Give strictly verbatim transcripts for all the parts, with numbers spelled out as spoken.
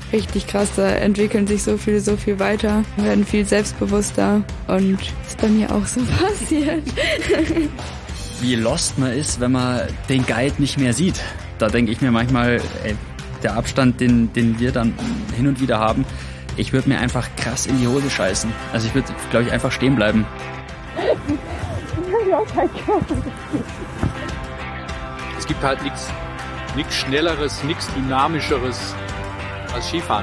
richtig krass. Da entwickeln sich so viele so viel weiter, werden viel selbstbewusster und das ist bei mir auch so passiert. Wie lost man ist, wenn man den Guide nicht mehr sieht. Da denke ich mir manchmal, ey, der Abstand, den, den wir dann hin und wieder haben, ich würde mir einfach krass in die Hose scheißen. Also ich würde, glaube ich, einfach stehen bleiben. Es gibt halt nichts nichts Schnelleres, nichts Dynamischeres als Skifahren.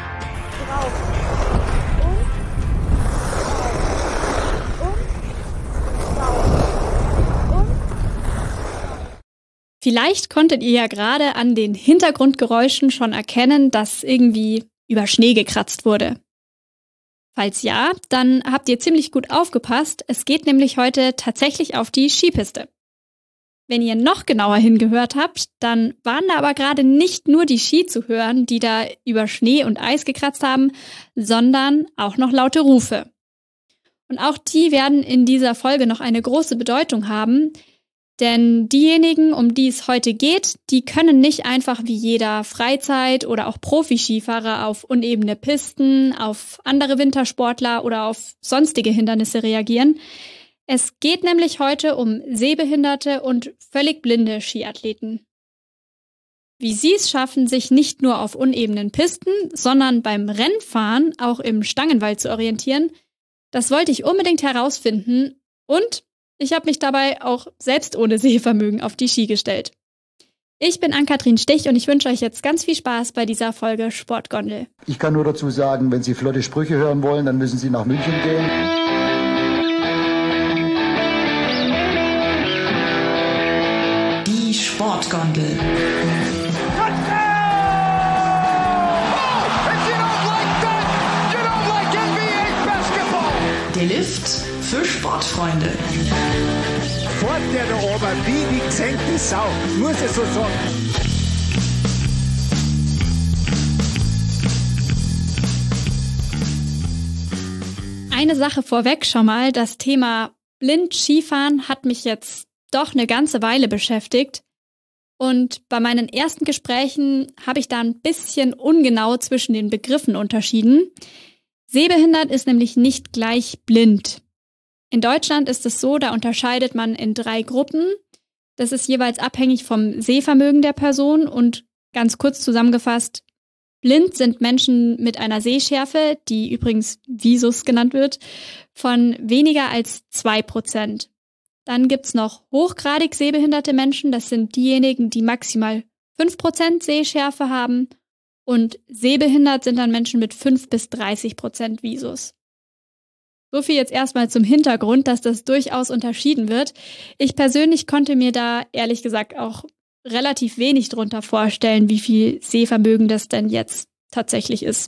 Vielleicht konntet ihr ja gerade an den Hintergrundgeräuschen schon erkennen, dass irgendwie über Schnee gekratzt wurde. Falls ja, dann habt ihr ziemlich gut aufgepasst. Es geht nämlich heute tatsächlich auf die Skipiste. Wenn ihr noch genauer hingehört habt, dann waren da aber gerade nicht nur die Ski zu hören, die da über Schnee und Eis gekratzt haben, sondern auch noch laute Rufe. Und auch die werden in dieser Folge noch eine große Bedeutung haben, denn diejenigen, um die es heute geht, die können nicht einfach wie jeder Freizeit- oder auch Profi-Skifahrer auf unebene Pisten, auf andere Wintersportler oder auf sonstige Hindernisse reagieren. Es geht nämlich heute um sehbehinderte und völlig blinde Skiathleten. Wie sie es schaffen, sich nicht nur auf unebenen Pisten, sondern beim Rennfahren auch im Stangenwald zu orientieren, das wollte ich unbedingt herausfinden und ich habe mich dabei auch selbst ohne Sehvermögen auf die Ski gestellt. Ich bin Ann-Kathrin Stich und ich wünsche euch jetzt ganz viel Spaß bei dieser Folge Sportgondel. Ich kann nur dazu sagen, wenn Sie flotte Sprüche hören wollen, dann müssen Sie nach München gehen. Die Sportgondel. Der Lift für Sportfreunde. Fort der da oben, wie die gesenkte Sau, muss ich so sagen. Eine Sache vorweg schon mal, das Thema Blind-Skifahren hat mich jetzt doch eine ganze Weile beschäftigt. Und bei meinen ersten Gesprächen habe ich da ein bisschen ungenau zwischen den Begriffen unterschieden. Sehbehindert ist nämlich nicht gleich blind. In Deutschland ist es so, da unterscheidet man in drei Gruppen. Das ist jeweils abhängig vom Sehvermögen der Person und ganz kurz zusammengefasst, blind sind Menschen mit einer Sehschärfe, die übrigens Visus genannt wird, von weniger als zwei Prozent. Dann gibt's noch hochgradig sehbehinderte Menschen, das sind diejenigen, die maximal fünf Prozent Sehschärfe haben. Und sehbehindert sind dann Menschen mit fünf bis dreißig Prozent Visus. So viel jetzt erstmal zum Hintergrund, dass das durchaus unterschieden wird. Ich persönlich konnte mir da ehrlich gesagt auch relativ wenig drunter vorstellen, wie viel Sehvermögen das denn jetzt tatsächlich ist.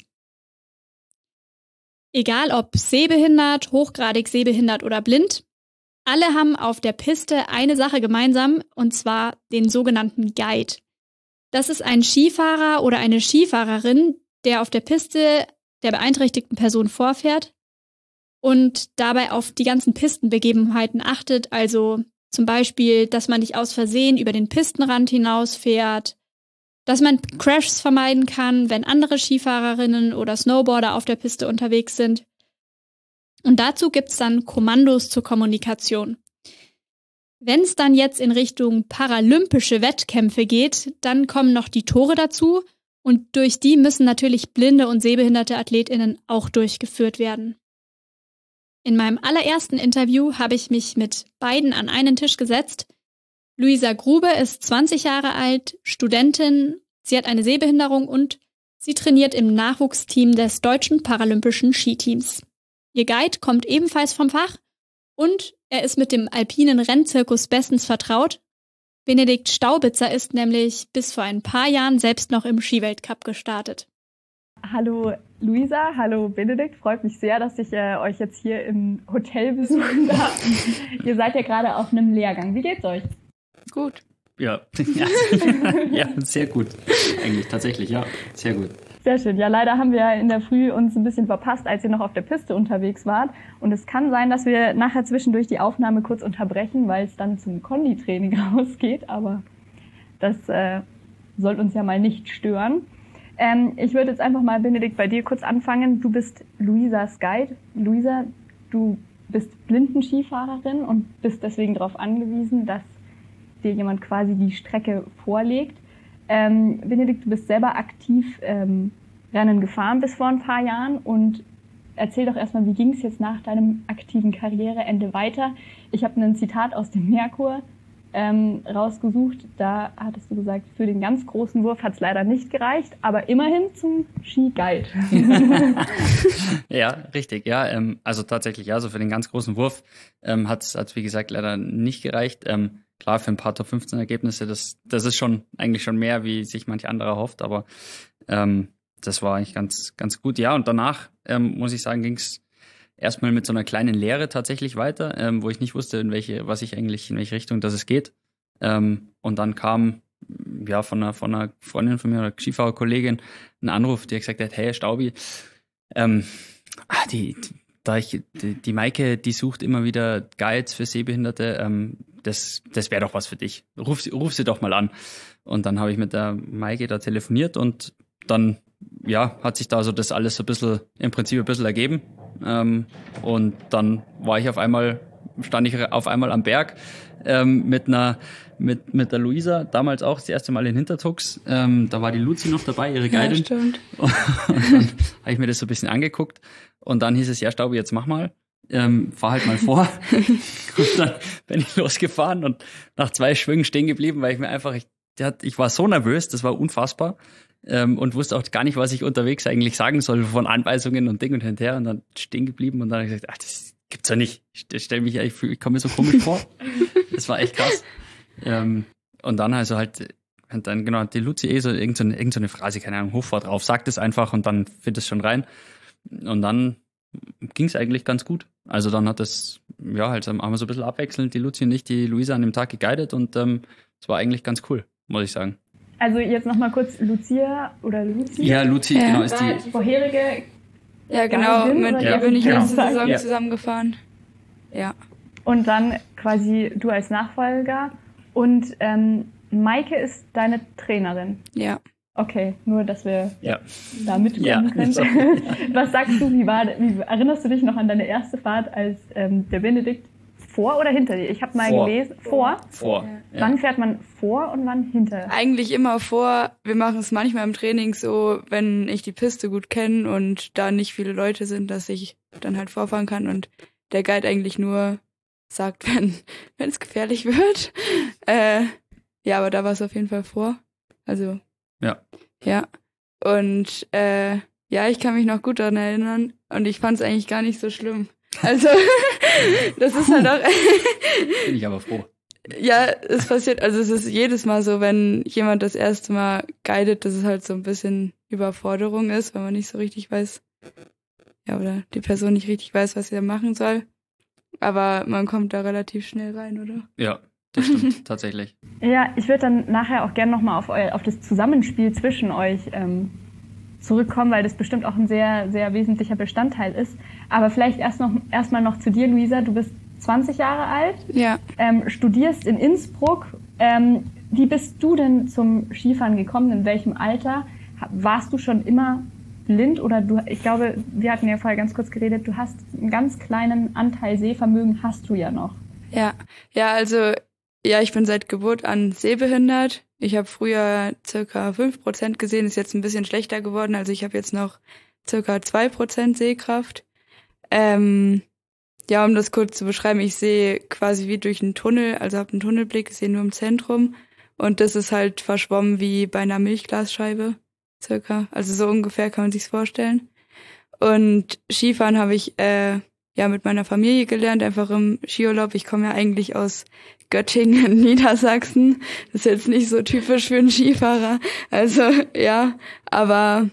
Egal ob sehbehindert, hochgradig sehbehindert oder blind, alle haben auf der Piste eine Sache gemeinsam, und zwar den sogenannten Guide. Das ist ein Skifahrer oder eine Skifahrerin, der auf der Piste der beeinträchtigten Person vorfährt und dabei auf die ganzen Pistenbegebenheiten achtet, also zum Beispiel, dass man nicht aus Versehen über den Pistenrand hinausfährt, dass man Crashs vermeiden kann, wenn andere Skifahrerinnen oder Snowboarder auf der Piste unterwegs sind. Und dazu gibt's dann Kommandos zur Kommunikation. Wenn es dann jetzt in Richtung paralympische Wettkämpfe geht, dann kommen noch die Tore dazu und durch die müssen natürlich blinde und sehbehinderte AthletInnen auch durchgeführt werden. In meinem allerersten Interview habe ich mich mit beiden an einen Tisch gesetzt. Luisa Grube ist zwanzig Jahre alt, Studentin, sie hat eine Sehbehinderung und sie trainiert im Nachwuchsteam des Deutschen Paralympischen Skiteams. Ihr Guide kommt ebenfalls vom Fach und er ist mit dem alpinen Rennzirkus bestens vertraut. Benedikt Staubitzer ist nämlich bis vor ein paar Jahren selbst noch im Skiweltcup gestartet. Hallo Luisa, hallo Benedikt, freut mich sehr, dass ich äh, euch jetzt hier im Hotel besuchen darf. Ihr seid ja gerade auf einem Lehrgang. Wie geht's euch? Gut. Ja, ja. Ja, sehr gut. Eigentlich tatsächlich, ja, sehr gut. Sehr schön. Ja, leider haben wir in der Früh uns ein bisschen verpasst, als ihr noch auf der Piste unterwegs wart. Und es kann sein, dass wir nachher zwischendurch die Aufnahme kurz unterbrechen, weil es dann zum Konditraining rausgeht. Aber das äh, soll uns ja mal nicht stören. Ähm, ich würde jetzt einfach mal, Benedikt, bei dir kurz anfangen. Du bist Luisas Guide. Luisa, du bist Blindenskifahrerin und bist deswegen darauf angewiesen, dass dir jemand quasi die Strecke vorlegt. Ähm, Benedikt, du bist selber aktiv ähm, Rennen gefahren bis vor ein paar Jahren und erzähl doch erstmal, wie ging es jetzt nach deinem aktiven Karriereende weiter? Ich habe ein Zitat aus dem Merkur ähm, rausgesucht. Da hattest du gesagt, für den ganz großen Wurf hat es leider nicht gereicht, aber immerhin zum Ski-Guide. Ja, richtig. Ja, ähm, also tatsächlich, ja, so für den ganz großen Wurf ähm, hat es, wie gesagt, leider nicht gereicht. Ähm, klar, für ein paar Top fünfzehn Ergebnisse, das, das ist schon eigentlich schon mehr, wie sich manch anderer hofft, aber ähm, das war eigentlich ganz, ganz gut. Ja, und danach, ähm, muss ich sagen, ging es erstmal mit so einer kleinen Lehre tatsächlich weiter, ähm, wo ich nicht wusste, in welche, was ich eigentlich, in welche Richtung das es geht. Ähm, und dann kam ja von einer, von einer Freundin von mir oder Skifahrerkollegin ein Anruf, die hat gesagt hat, hey Staubi, ähm, ah, die, da ich, die, die Maike, die sucht immer wieder Guides für Sehbehinderte, ähm, das, das wäre doch was für dich. Ruf sie, ruf sie doch mal an. Und dann habe ich mit der Maike da telefoniert und dann, ja, hat sich da so das alles so ein bisschen, im Prinzip ein bisschen ergeben. Ähm, und dann war ich auf einmal, stand ich auf einmal am Berg ähm, mit einer, mit, mit der Luisa, damals auch das erste Mal in Hintertux. Ähm, da war die Luzi noch dabei, ihre Guidin. Ja, stimmt. Und dann habe ich mir das so ein bisschen angeguckt. Und dann hieß es, ja, Staubi, jetzt mach mal. Ähm, fahr halt mal vor. Und dann bin ich losgefahren und nach zwei Schwüngen stehen geblieben, weil ich mir einfach, ich, ich war so nervös, das war unfassbar. Ähm, und wusste auch gar nicht, was ich unterwegs eigentlich sagen soll von Anweisungen und Ding und hinterher und dann stehen geblieben und dann habe ich gesagt, ach, das gibt's ja nicht. Ich stelle mich, ich, ich komme mir so komisch vor. Das war echt krass. Ähm, und dann also halt, und dann genau, die Luzi eh so irgendeine, irgendeine Phrase, keine Ahnung, Hochfahrt drauf, sagt es einfach und dann findet es schon rein. Und dann ging es eigentlich ganz gut. Also dann hat das, ja, halt haben wir so ein bisschen abwechselnd, die Luzi und ich, die Luisa an dem Tag geguidet und ähm, es war eigentlich ganz cool, muss ich sagen. Also jetzt nochmal kurz Lucia oder Luzi. Ja, Luzi, ja. genau, ist die. die vorherige. Ja, genau, Guidin, mit oder? ihr Ja, bin ich genau. letzte Saison Ja. zusammengefahren. Ja. Und dann quasi du als Nachfolger. Und ähm, Maike ist deine Trainerin. Ja. Okay, nur dass wir Ja. da mitkommen Ja, können. so. Was sagst du, wie war, wie erinnerst du dich noch an deine erste Fahrt als ähm, der Benedikt vor oder hinter dir? Ich habe mal Vor. gelesen, vor. Vor. Ja. Wann fährt man vor und wann hinter? Eigentlich immer vor. Wir machen es manchmal im Training so, wenn ich die Piste gut kenne und da nicht viele Leute sind, dass ich dann halt vorfahren kann und der Guide eigentlich nur sagt, wenn wenn es gefährlich wird. Äh, ja, aber da war es auf jeden Fall vor. Also Ja. ja. Und äh, ja, ich kann mich noch gut daran erinnern und ich fand es eigentlich gar nicht so schlimm. Also das ist halt auch Bin ich aber froh. ja, es passiert, also es ist jedes Mal so, wenn jemand das erste Mal guidet, dass es halt so ein bisschen Überforderung ist, weil man nicht so richtig weiß, ja, oder die Person nicht richtig weiß, was sie da machen soll. Aber man kommt da relativ schnell rein, oder? Ja, das stimmt, tatsächlich. Ja, ich würde dann nachher auch gerne nochmal auf, eu- auf das Zusammenspiel zwischen euch ähm, zurückkommen, weil das bestimmt auch ein sehr, sehr wesentlicher Bestandteil ist. Aber vielleicht erst noch erstmal noch zu dir, Luisa. Du bist zwanzig Jahre alt, Ja. ähm, studierst in Innsbruck. Ähm, wie bist du denn zum Skifahren gekommen? In welchem Alter? Ha- Warst du schon immer blind oder du? Ich glaube, wir hatten ja vorher ganz kurz geredet. Du hast einen ganz kleinen Anteil Sehvermögen, hast du ja noch. Ja, ja, also ja, ich bin seit Geburt an sehbehindert. Ich habe früher circa fünf Prozent gesehen, ist jetzt ein bisschen schlechter geworden. Also ich habe jetzt noch circa zwei Prozent Sehkraft. Ähm, ja, um das kurz zu beschreiben, ich sehe quasi wie durch einen Tunnel, also habe einen Tunnelblick, sehe nur im Zentrum. Und das ist halt verschwommen wie bei einer Milchglasscheibe, circa. Also so ungefähr kann man sich's vorstellen. Und Skifahren habe ich äh, ja mit meiner Familie gelernt, einfach im Skiurlaub. Ich komme ja eigentlich aus Göttingen in Niedersachsen. Das ist jetzt nicht so typisch für einen Skifahrer. Also ja, aber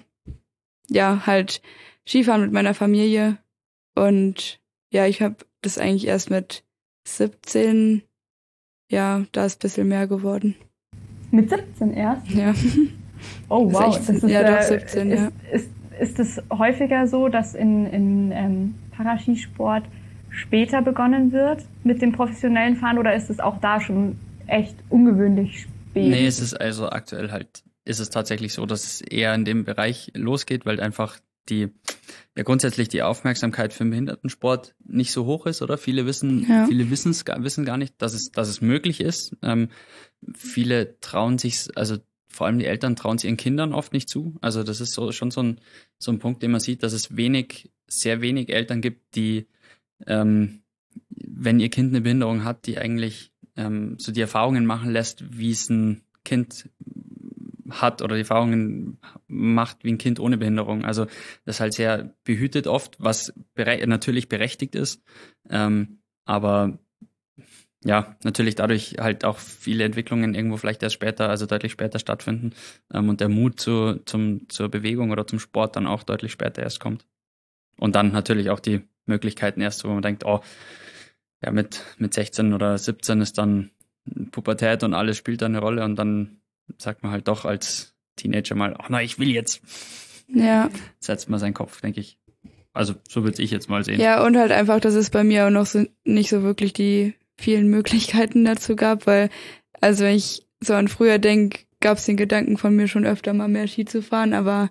ja, halt Skifahren mit meiner Familie. Und ja, ich habe das eigentlich erst mit siebzehn, ja, da ist ein bisschen mehr geworden. Mit siebzehn erst? Ja. Oh wow. sechzehn, Das ist, ja, doch, äh, siebzehn, ist, ja. Ist, ist es häufiger so, dass in, in ähm, Paraskisport später begonnen wird mit dem professionellen Fahren oder ist es auch da schon echt ungewöhnlich spät? Nee, es ist also aktuell halt ist es tatsächlich so, dass es eher in dem Bereich losgeht, weil einfach die, ja grundsätzlich die Aufmerksamkeit für den Behindertensport nicht so hoch ist, oder? Viele wissen, ja. viele wissen's, wissen gar nicht, dass es, dass es möglich ist. Ähm, viele trauen sich, also vor allem die Eltern trauen es ihren Kindern oft nicht zu. Also das ist so, schon so ein, so ein Punkt, den man sieht, dass es wenig, sehr wenig Eltern gibt, die, ähm, wenn ihr Kind eine Behinderung hat, die eigentlich ähm, so die Erfahrungen machen lässt, wie es ein Kind hat oder die Erfahrungen macht wie ein Kind ohne Behinderung. Also das ist halt sehr behütet oft, was bere- natürlich berechtigt ist. Ähm, aber ja, natürlich dadurch halt auch viele Entwicklungen irgendwo vielleicht erst später, also deutlich später stattfinden ähm, und der Mut zu, zum, zur Bewegung oder zum Sport dann auch deutlich später erst kommt. Und dann natürlich auch die Möglichkeiten erst, wo man denkt, oh, ja, mit, mit sechzehn oder siebzehn ist dann Pubertät und alles spielt da eine Rolle und dann sagt man halt doch als Teenager mal, ach na, ich will jetzt. Ja. Setzt man seinen Kopf, denke ich. Also so würde ich jetzt mal sehen. Ja, und halt einfach, dass es bei mir auch noch so nicht so wirklich die vielen Möglichkeiten dazu gab, weil, also wenn ich so an früher denke, gab es den Gedanken von mir schon öfter mal mehr Ski zu fahren, aber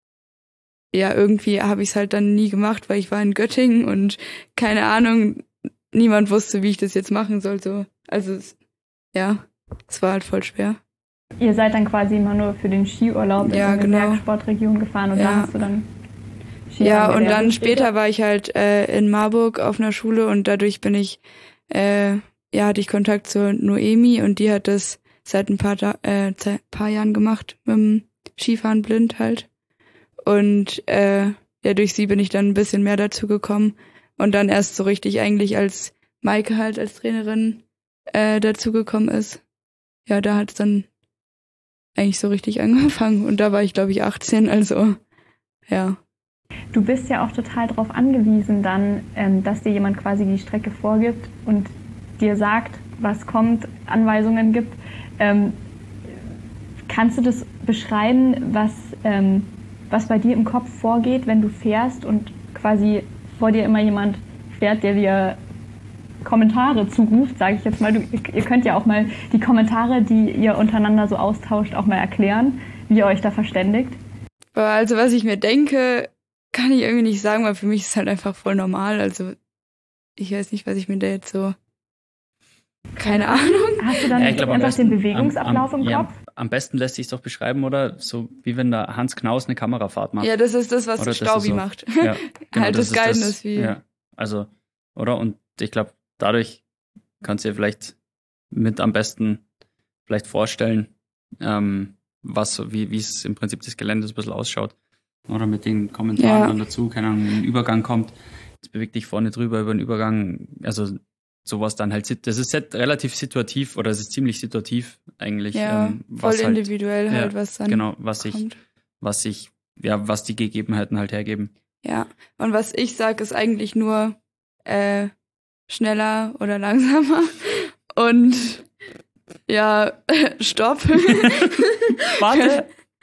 ja, irgendwie habe ich es halt dann nie gemacht, weil ich war in Göttingen und keine Ahnung, niemand wusste, wie ich das jetzt machen soll. So. Also es, ja, es war halt voll schwer. Ihr seid dann quasi immer nur für den Skiurlaub ja, in eine genau. Bergsportregion gefahren und ja. da hast du dann Ski Ja, und dann später war ich halt äh, in Marburg auf einer Schule und dadurch bin ich, äh, ja, hatte ich Kontakt zur Noemi und die hat das seit ein paar, äh, paar Jahren gemacht mit dem Skifahren blind halt. Und äh, ja, durch sie bin ich dann ein bisschen mehr dazu gekommen und dann erst so richtig eigentlich als Maike halt als Trainerin äh, dazu gekommen ist. Ja, da hat es dann eigentlich so richtig angefangen und da war ich, glaube ich, achtzehn, also ja. Du bist ja auch total darauf angewiesen dann, ähm, dass dir jemand quasi die Strecke vorgibt und dir sagt, was kommt, Anweisungen gibt. Ähm, kannst du das beschreiben, was, ähm, was bei dir im Kopf vorgeht, wenn du fährst und quasi vor dir immer jemand fährt, der dir Kommentare zuruft, sage ich jetzt mal. Du, ihr könnt ja auch mal die Kommentare, die ihr untereinander so austauscht, auch mal erklären, wie ihr euch da verständigt. Also was ich mir denke, kann ich irgendwie nicht sagen, weil für mich ist es halt einfach voll normal. Also ich weiß nicht, was ich mir da jetzt so... Keine Ahnung. Hast du dann ja, glaub, einfach besten, den Bewegungsablauf am, am, im ja, Kopf? Am besten lässt sich es doch beschreiben, oder? So wie wenn da Hans Knaus eine Kamerafahrt macht. Ja, das ist das, was oder Staubi so, macht. Ja, genau, halt das, das Guiden ist wie... Ja, also, oder? Und ich glaube, dadurch kannst du dir vielleicht mit am besten vielleicht vorstellen, ähm, was, wie, wie es im Prinzip das Gelände so ein bisschen ausschaut. Oder mit den Kommentaren ja. dann dazu, keine Ahnung, ein Übergang kommt, jetzt bewegt dich vorne drüber über den Übergang, also sowas dann halt, das ist relativ situativ oder es ist ziemlich situativ eigentlich. Ja, ähm, voll was individuell halt, halt, ja, was dann genau, was kommt. ich, was ich, ja, was die Gegebenheiten halt hergeben. Ja, und was ich sag, ist eigentlich nur äh, schneller oder langsamer und ja, stopp. Warte.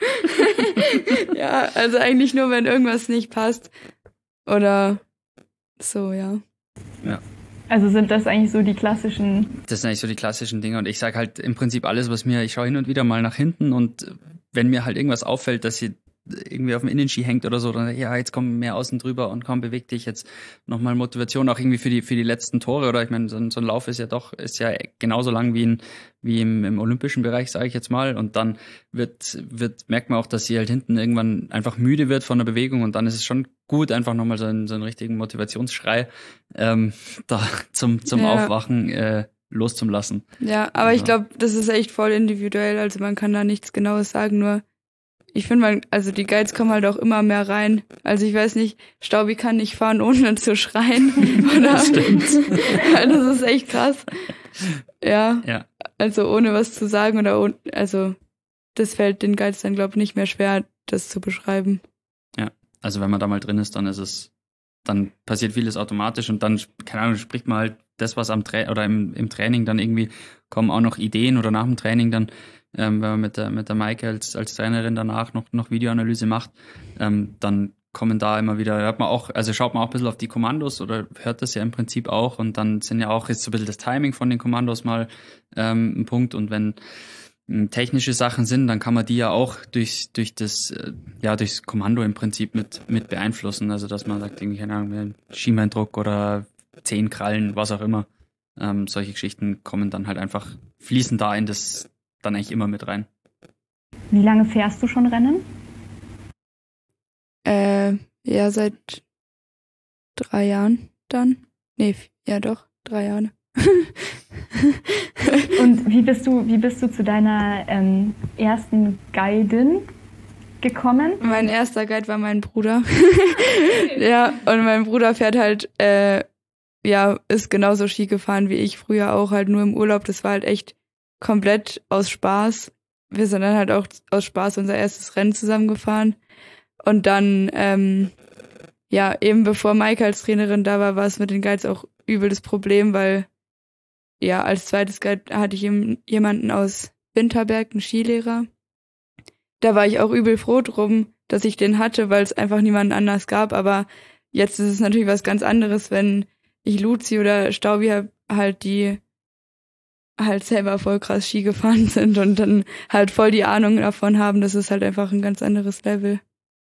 Ja, also eigentlich nur, wenn irgendwas nicht passt oder so, ja. Ja. Also sind das eigentlich so die klassischen... Das sind eigentlich so die klassischen Dinge und ich sage halt im Prinzip alles, was mir, ich schaue hin und wieder mal nach hinten und wenn mir halt irgendwas auffällt, dass sie irgendwie auf dem Innenski hängt oder so, dann ja, jetzt komm mehr außen drüber und komm, beweg dich jetzt nochmal Motivation, auch irgendwie für die für die letzten Tore oder ich meine, so, so ein Lauf ist ja doch, ist ja genauso lang wie in, wie im, im olympischen Bereich, sage ich jetzt mal und dann wird, wird, merkt man auch, dass sie halt hinten irgendwann einfach müde wird von der Bewegung und dann ist es schon gut, einfach nochmal so einen, so einen richtigen Motivationsschrei ähm, da zum, zum ja. Aufwachen äh, loszulassen. Ja, aber also. Ich glaube, das ist echt voll individuell, also man kann da nichts Genaues sagen, nur ich finde, man, also die Guides kommen halt auch immer mehr rein. Also ich weiß nicht, Staubi kann nicht fahren, ohne zu schreien. Oder? Das stimmt. Das ist echt krass. Ja, ja. Also ohne was zu sagen oder ohne, also das fällt den Guides dann, glaube ich, nicht mehr schwer, das zu beschreiben. Ja, also wenn man da mal drin ist, dann ist es, dann passiert vieles automatisch und dann, keine Ahnung, spricht man halt das, was am Tra- oder im, im Training dann irgendwie kommen auch noch Ideen oder nach dem Training dann Ähm, wenn man mit der mit der Maike als als Trainerin danach noch noch Videoanalyse macht, ähm, dann kommen da immer wieder, hört man auch, also schaut man auch ein bisschen auf die Kommandos oder hört das ja im Prinzip auch und dann sind ja auch jetzt so ein bisschen das Timing von den Kommandos mal ähm, ein Punkt und wenn technische Sachen sind, dann kann man die ja auch durch durch das äh, ja durchs Kommando im Prinzip mit mit beeinflussen. Also dass man sagt, irgendwie, keine Ahnung, Schienbeindruck oder Zehenkrallen, was auch immer. Ähm, solche Geschichten kommen dann halt einfach, fließen da in das dann eigentlich immer mit rein. Wie lange fährst du schon Rennen? Äh, ja, seit drei Jahren dann. Nee, ja doch, drei Jahre. Und wie bist du, wie bist du zu deiner ähm, ersten Guidin gekommen? Mein erster Guide war mein Bruder. Ja, und mein Bruder fährt halt, äh, ja, ist genauso Ski gefahren wie ich früher auch, halt nur im Urlaub. Das war halt echt komplett aus Spaß. Wir sind dann halt auch aus Spaß unser erstes Rennen zusammengefahren. Und dann, ähm, ja, eben bevor Maike als Trainerin da war, war es mit den Guides auch übel das Problem, weil ja, als zweites Guide hatte ich jemanden aus Winterberg, einen Skilehrer. Da war ich auch übel froh drum, dass ich den hatte, weil es einfach niemanden anders gab. Aber jetzt ist es natürlich was ganz anderes, wenn ich Luzi oder Staubi habe, halt die halt selber voll krass Ski gefahren sind und dann halt voll die Ahnung davon haben. Das ist halt einfach ein ganz anderes Level.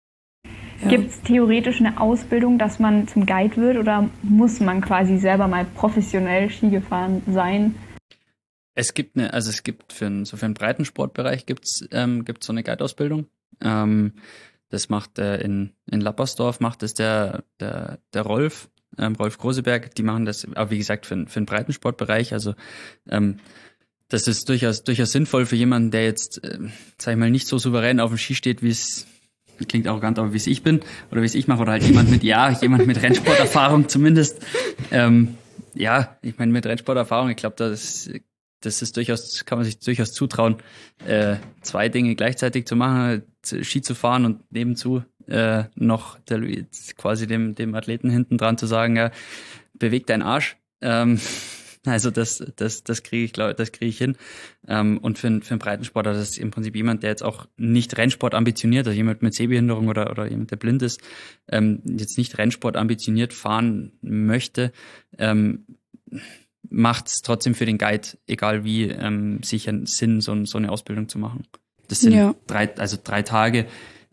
Ja. Gibt es theoretisch eine Ausbildung, dass man zum Guide wird oder muss man quasi selber mal professionell Ski gefahren sein? Es gibt eine, also es gibt für einen, so für einen Breitensportbereich gibt's ähm, gibt's so eine Guide-Ausbildung. Ähm, das macht äh, in in Lappersdorf macht das der der der Rolf ähm, Rolf Groseberg. Die machen das, aber wie gesagt für für den Breitensportbereich. Also ähm, das ist durchaus durchaus sinnvoll für jemanden, der jetzt, äh, sag ich mal, nicht so souverän auf dem Ski steht, wie es klingt arrogant, aber wie es ich bin oder wie es ich mache oder halt jemand mit, ja, jemand mit Rennsporterfahrung zumindest. Ähm, ja, ich meine mit Rennsporterfahrung, ich glaube, das, das ist durchaus, kann man sich durchaus zutrauen, äh, zwei Dinge gleichzeitig zu machen, Ski zu fahren und nebenzu äh, noch der, quasi dem, dem Athleten hinten dran zu sagen, ja, beweg deinen Arsch. Ähm, Also das, das, das kriege ich, glaube das kriege ich hin. Ähm, und für, für einen Breitensportler, das ist im Prinzip jemand, der jetzt auch nicht Rennsport ambitioniert, also jemand mit Sehbehinderung oder oder jemand, der blind ist, ähm, jetzt nicht Rennsport ambitioniert fahren möchte, ähm, macht es trotzdem für den Guide, egal wie, ähm, sicher Sinn, so, so eine Ausbildung zu machen. Das sind ja. drei, also drei Tage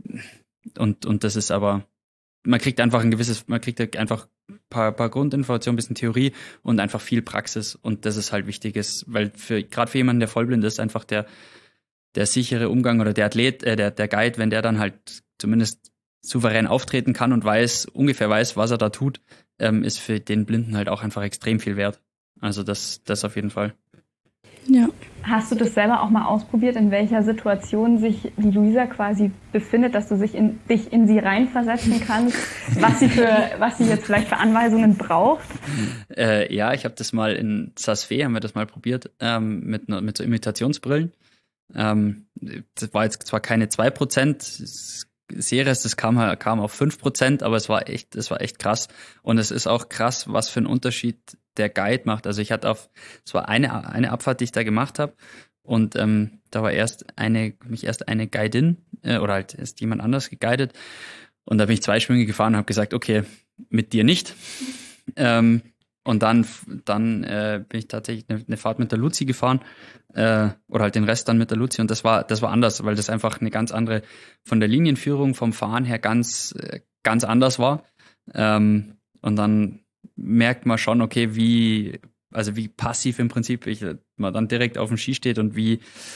und und das ist aber, man kriegt einfach ein gewisses, man kriegt einfach paar, paar Grundinformationen, ein bisschen Theorie und einfach viel Praxis und das ist halt wichtig ist, weil für gerade für jemanden, der vollblind ist, einfach der der sichere Umgang oder der Athlet, äh, der der Guide, wenn der dann halt zumindest souverän auftreten kann und weiß, ungefähr weiß, was er da tut, ähm, ist für den Blinden halt auch einfach extrem viel wert. Also das das auf jeden Fall. Ja. Hast du das selber auch mal ausprobiert, in welcher Situation sich die Luisa quasi befindet, dass du sich in, dich in sie reinversetzen kannst, was sie für, was sie jetzt vielleicht für Anweisungen braucht? Äh, ja, ich habe das mal in Saas-Fee, haben wir das mal probiert, ähm, mit, mit so Imitationsbrillen. Ähm, das war jetzt zwar keine zwei Prozent Series, das kam, kam auf fünf Prozent, aber es war echt, es war echt krass. Und es ist auch krass, was für einen Unterschied der Guide macht. Also ich hatte auf, es war eine eine Abfahrt, die ich da gemacht habe und ähm, da war erst eine, mich erst eine Guidin äh, oder halt ist jemand anders geguidet und da bin ich zwei Schwünge gefahren und habe gesagt, okay, mit dir nicht. Ähm, und dann dann äh, bin ich tatsächlich eine, eine Fahrt mit der Luzi gefahren äh, oder halt den Rest dann mit der Luzi und das war das war anders, weil das einfach eine ganz andere, von der Linienführung, vom Fahren her ganz ganz anders war. Ähm, und dann merkt man schon, okay, wie, also wie passiv im Prinzip ich, man dann direkt auf dem Ski steht und wie,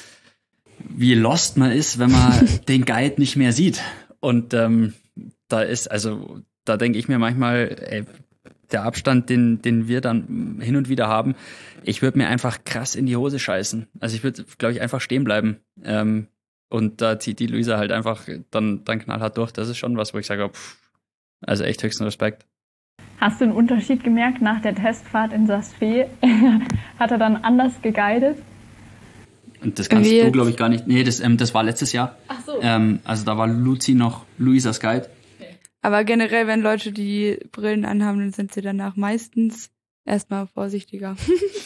wie lost man ist, wenn man den Guide nicht mehr sieht. Und ähm, da ist, also da denke ich mir manchmal, ey, der Abstand, den, den wir dann hin und wieder haben, ich würde mir einfach krass in die Hose scheißen. Also ich würde, glaube ich, einfach stehen bleiben. Ähm, und da zieht die Luisa halt einfach dann, dann knallhart durch. Das ist schon was, wo ich sage, pff, also echt höchsten Respekt. Hast du einen Unterschied gemerkt nach der Testfahrt in Saas-Fee? Hat er dann anders geguidet? Und das kannst Wie du, glaube ich, gar nicht. Nee, das, ähm, das war letztes Jahr. Ach so. Ähm, also da war Luzi noch Luisas Guide. Okay. Aber generell, wenn Leute die Brillen anhaben, dann sind sie danach meistens erstmal vorsichtiger.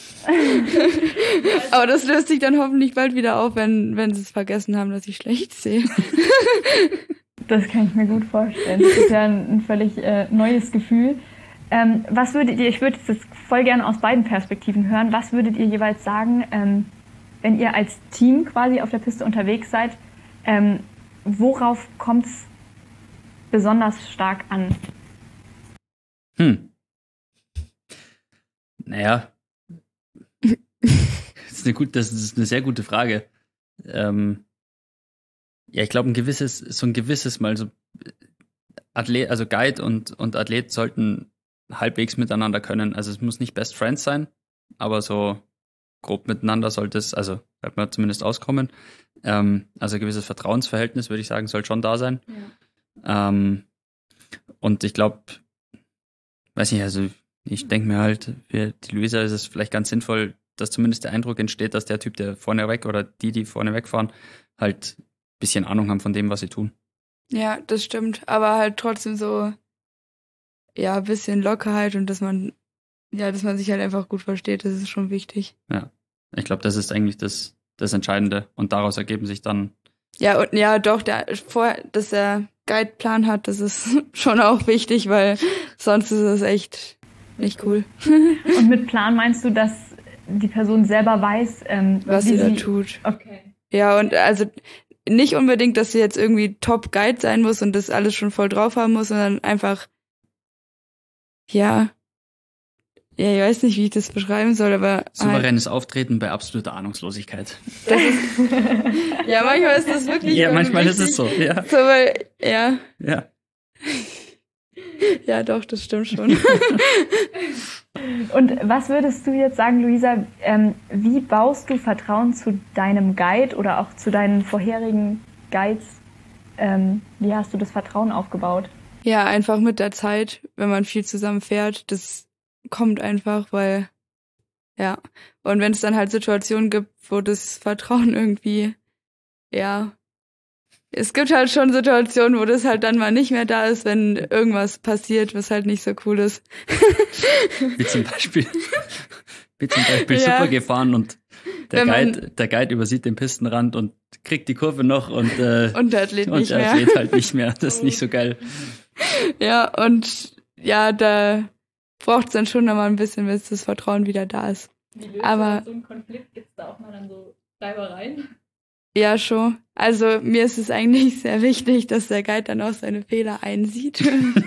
Aber das löst sich dann hoffentlich bald wieder auf, wenn, wenn sie es vergessen haben, dass ich schlecht sehe. Das kann ich mir gut vorstellen. Das ist ja ein, ein völlig äh, neues Gefühl. Ähm, was würdet ihr, ich würde das voll gerne aus beiden Perspektiven hören, was würdet ihr jeweils sagen, ähm, wenn ihr als Team quasi auf der Piste unterwegs seid, ähm, worauf kommt es besonders stark an? Hm. Naja. Das ist eine, gut, das ist eine sehr gute Frage. Ähm, ja, ich glaube, ein gewisses, so ein gewisses Mal so Athlet, also Guide und, und Athlet sollten halbwegs miteinander können. Also es muss nicht Best Friends sein, aber so grob miteinander sollte es, also sollte man zumindest auskommen. Ähm, also ein gewisses Vertrauensverhältnis, würde ich sagen, soll schon da sein. Ja. Ähm, und ich glaube, weiß nicht, also ich denke mir halt, für die Luisa ist es vielleicht ganz sinnvoll, dass zumindest der Eindruck entsteht, dass der Typ, der vorne weg oder die, die vorne wegfahren, halt ein bisschen Ahnung haben von dem, was sie tun. Ja, das stimmt. Aber halt trotzdem so, ja, ein bisschen Lockerheit und dass man, ja, dass man sich halt einfach gut versteht, das ist schon wichtig. Ja, ich glaube, das ist eigentlich das, das Entscheidende und daraus ergeben sich dann. Ja, und ja, doch, der, vorher, dass der Guide-Plan hat, das ist schon auch wichtig, weil sonst ist es echt nicht cool. Und mit Plan meinst du, dass die Person selber weiß, ähm, was sie da tut. Okay. Ja, und also nicht unbedingt, dass sie jetzt irgendwie Top-Guide sein muss und das alles schon voll drauf haben muss, sondern einfach, ja, ja, ich weiß nicht, wie ich das beschreiben soll, aber souveränes halt Auftreten bei absoluter Ahnungslosigkeit. Das ist, ja, manchmal ist das wirklich Ja, manchmal ist es so, ja. So, weil, ja. Ja. Ja, doch, das stimmt schon. Und was würdest du jetzt sagen, Luisa, ähm, wie baust du Vertrauen zu deinem Guide oder auch zu deinen vorherigen Guides? Ähm, wie hast du das Vertrauen aufgebaut? Ja, einfach mit der Zeit, wenn man viel zusammen fährt, das kommt einfach, weil, ja. Und wenn es dann halt Situationen gibt, wo das Vertrauen irgendwie, ja, es gibt halt schon Situationen, wo das halt dann mal nicht mehr da ist, wenn irgendwas passiert, was halt nicht so cool ist. Wie zum Beispiel, wie zum Beispiel ja. super gefahren und der Wenn Guide, der Guide übersieht den Pistenrand und kriegt die Kurve noch und, äh, und der Athlet und nicht der mehr. Athlet halt nicht mehr. Das ist nicht so geil. Ja, und ja, da braucht es dann schon noch mal ein bisschen, bis das Vertrauen wieder da ist. Wie löst Aber so einen Konflikt? Gibt es da auch mal dann so Reibereien? Ja, schon. Also mir ist es eigentlich sehr wichtig, dass der Guide dann auch seine Fehler einsieht.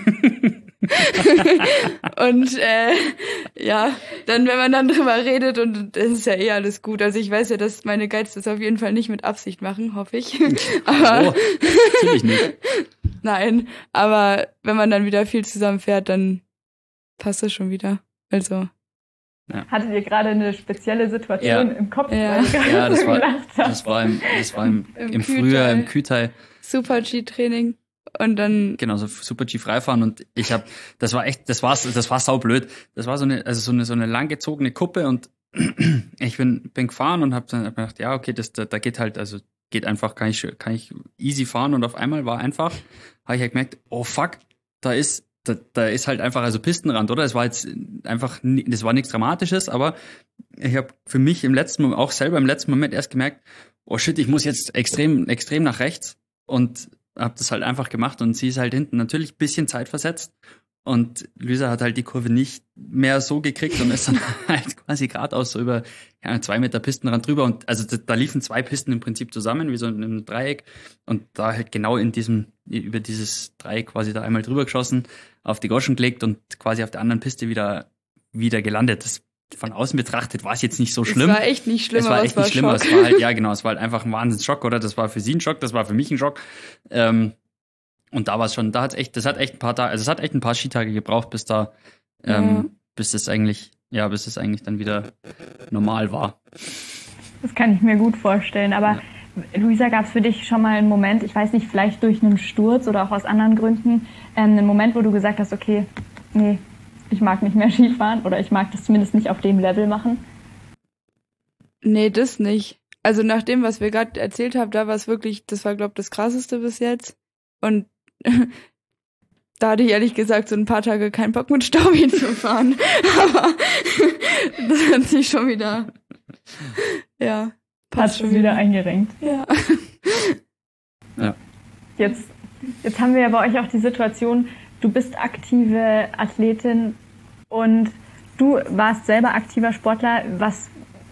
Und äh, ja, dann, wenn man dann drüber redet, und das ist ja eh alles gut. Also ich weiß ja, dass meine Guides das auf jeden Fall nicht mit Absicht machen, hoffe ich. Aber oh, natürlich nicht. Nein, aber wenn man dann wieder viel zusammen fährt, dann passt das schon wieder. Also ja. Hattet ihr gerade eine spezielle Situation ja. im Kopf? Ja, ja das, war, das war im, das war im, Im im Frühjahr im Kühlteil. Super-G-Training und dann genau so Super-G Freifahren und ich habe, das war echt, das war, das war saublöd. Das war so eine, also so eine so eine langgezogene Kuppe und ich bin bin gefahren und habe dann gedacht, ja okay, das da, da geht halt, also geht einfach, kann ich kann ich easy fahren und auf einmal war einfach, habe ich halt gemerkt, oh fuck, da ist Da, da ist halt einfach also Pistenrand, oder? Es war jetzt einfach, das war nichts Dramatisches, aber ich habe für mich im letzten Moment, auch selber im letzten Moment erst gemerkt, oh shit, ich muss jetzt extrem, extrem nach rechts und habe das halt einfach gemacht und sie ist halt hinten natürlich ein bisschen zeitversetzt und Luisa hat halt die Kurve nicht mehr so gekriegt und ist dann halt quasi geradeaus so über ja, zwei Meter Pistenrand drüber und also da, da liefen zwei Pisten im Prinzip zusammen, wie so in einem Dreieck und da halt genau in diesem, über dieses Dreieck quasi da einmal drüber geschossen, auf die Goschen gelegt und quasi auf der anderen Piste wieder, wieder gelandet. Das, von außen betrachtet war es jetzt nicht so schlimm. Es war echt nicht schlimm, es war aber echt es war nicht schlimm, aber Schock. es war halt, ja genau, es war halt einfach ein Wahnsinnsschock, oder? Das war für sie ein Schock, das war für mich ein Schock. Ähm, und da war es schon, da hat's echt, das hat echt ein paar Tage, also es hat echt ein paar Skitage gebraucht, bis da, ähm, Ja. bis es eigentlich, ja, bis es eigentlich dann wieder normal war. Das kann ich mir gut vorstellen, aber Luisa, gab es für dich schon mal einen Moment, ich weiß nicht, vielleicht durch einen Sturz oder auch aus anderen Gründen, ähm, einen Moment, wo du gesagt hast, okay, nee, ich mag nicht mehr Skifahren oder ich mag das zumindest nicht auf dem Level machen? Nee, das nicht. Also nach dem, was wir gerade erzählt haben, da war es wirklich, das war, glaube ich, das Krasseste bis jetzt. Und da hatte ich ehrlich gesagt so ein paar Tage keinen Bock mit Staubi zu fahren. Aber das hat sich schon wieder, ja, passt Hat schon schon wieder eingerenkt. Ja. Ja. Jetzt, jetzt haben wir ja bei euch auch die Situation, du bist aktive Athletin und du warst selber aktiver Sportler. Was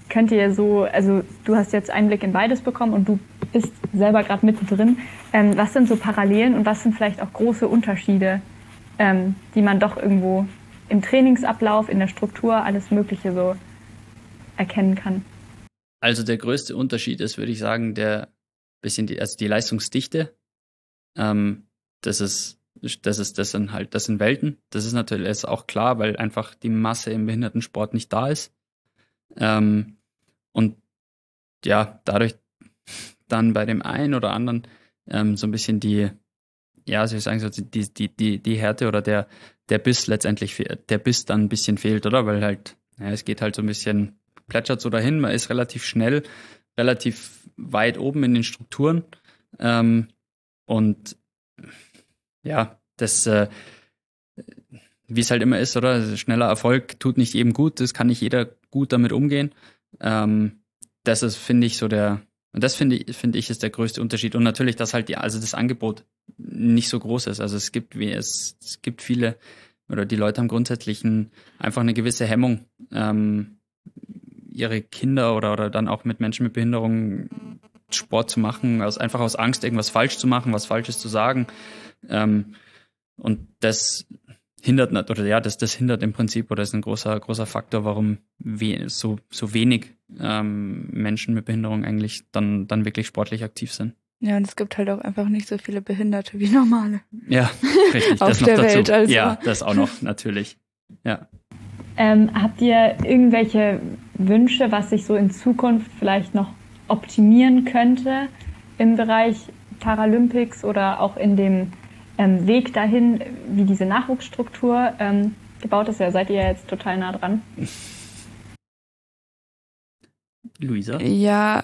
könnt ihr so, also du hast jetzt Einblick in beides bekommen und du bist selber gerade mittendrin. Ähm, was sind so Parallelen und was sind vielleicht auch große Unterschiede, ähm, die man doch irgendwo im Trainingsablauf, in der Struktur, alles Mögliche so erkennen kann? Also der größte Unterschied ist, würde ich sagen, der bisschen die, also die Leistungsdichte. Ähm, das ist, das ist, das sind halt, das sind Welten. Das ist natürlich ist auch klar, weil einfach die Masse im Behindertensport nicht da ist. Ähm, und ja, dadurch dann bei dem einen oder anderen ähm, so ein bisschen die, ja, soll ich sagen, so die, die, die, die Härte oder der, der Biss letztendlich, der Biss dann ein bisschen fehlt, oder? Weil halt, ja, es geht halt so ein bisschen, plätschert so dahin, man ist relativ schnell, relativ weit oben in den Strukturen. Ähm, und ja, das, äh, wie es halt immer ist, oder? Also schneller Erfolg tut nicht jedem gut, das kann nicht jeder gut damit umgehen. Ähm, das ist, finde ich, so der, und das finde ich, finde ich, ist der größte Unterschied. Und natürlich, dass halt die, also das Angebot nicht so groß ist. Also es gibt, wie es, es gibt viele, oder die Leute haben grundsätzlich ein, einfach eine gewisse Hemmung, ähm, ihre Kinder oder, oder dann auch mit Menschen mit Behinderung Sport zu machen, aus, einfach aus Angst, irgendwas falsch zu machen, was Falsches zu sagen. Ähm, und das hindert, oder ja, das, das hindert im Prinzip, oder ist ein großer, großer Faktor, warum we, so, so wenig ähm, Menschen mit Behinderung eigentlich dann, dann wirklich sportlich aktiv sind. Ja, und es gibt halt auch einfach nicht so viele Behinderte wie normale. Ja, richtig. Auf das noch der dazu. Welt also. Ja, das auch noch, natürlich. Ja. Ähm, habt ihr irgendwelche Wünsche, was sich so in Zukunft vielleicht noch optimieren könnte im Bereich Paralympics oder auch in dem ähm, Weg dahin, wie diese Nachwuchsstruktur ähm, gebaut ist? Ja, seid ihr jetzt total nah dran. Luisa? Ja,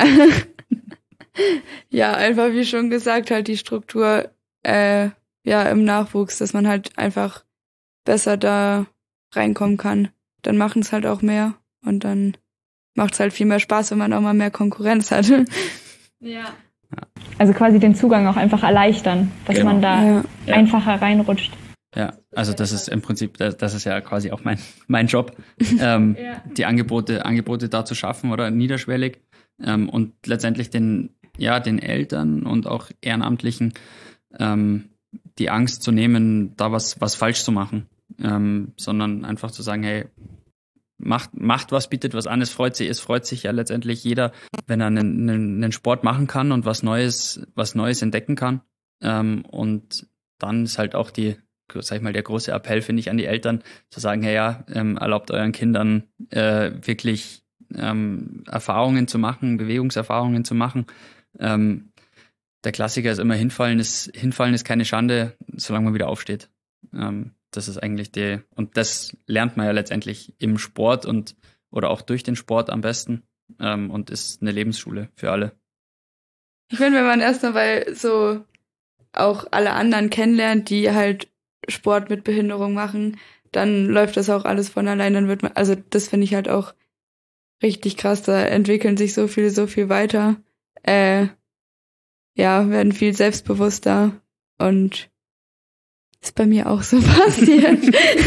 ja, einfach wie schon gesagt, halt die Struktur äh, ja im Nachwuchs, dass man halt einfach besser da reinkommen kann. Dann machen es halt auch mehr und dann macht es halt viel mehr Spaß, wenn man auch mal mehr Konkurrenz hat. Ja. Also quasi den Zugang auch einfach erleichtern, dass Genau. man da Ja. einfacher reinrutscht. Ja, also das ist im Prinzip, das, das ist ja quasi auch mein, mein Job, ähm, Ja. die Angebote, Angebote da zu schaffen oder niederschwellig ähm, und letztendlich den, ja, den Eltern und auch Ehrenamtlichen ähm, die Angst zu nehmen, da was, was falsch zu machen, ähm, sondern einfach zu sagen, hey, macht, macht was, bietet was an, es freut sich, es freut sich ja letztendlich jeder, wenn er einen, einen, einen Sport machen kann und was Neues, was Neues entdecken kann. Ähm, und dann ist halt auch die, sag ich mal, der große Appell, finde ich, an die Eltern, zu sagen, hey, ja, ähm, erlaubt euren Kindern äh, wirklich ähm, Erfahrungen zu machen, Bewegungserfahrungen zu machen. Ähm, der Klassiker ist immer, hinfallen ist, hinfallen ist keine Schande, solange man wieder aufsteht. Ähm, das ist eigentlich die, und das lernt man ja letztendlich im Sport und oder auch durch den Sport am besten ähm, und ist eine Lebensschule für alle. Ich finde, wenn man erst mal so auch alle anderen kennenlernt, die halt Sport mit Behinderung machen, dann läuft das auch alles von allein. Dann wird man, also das finde ich halt auch richtig krass. Da entwickeln sich so viele, so viel weiter. Äh, ja, werden viel selbstbewusster und ist bei mir auch so passiert.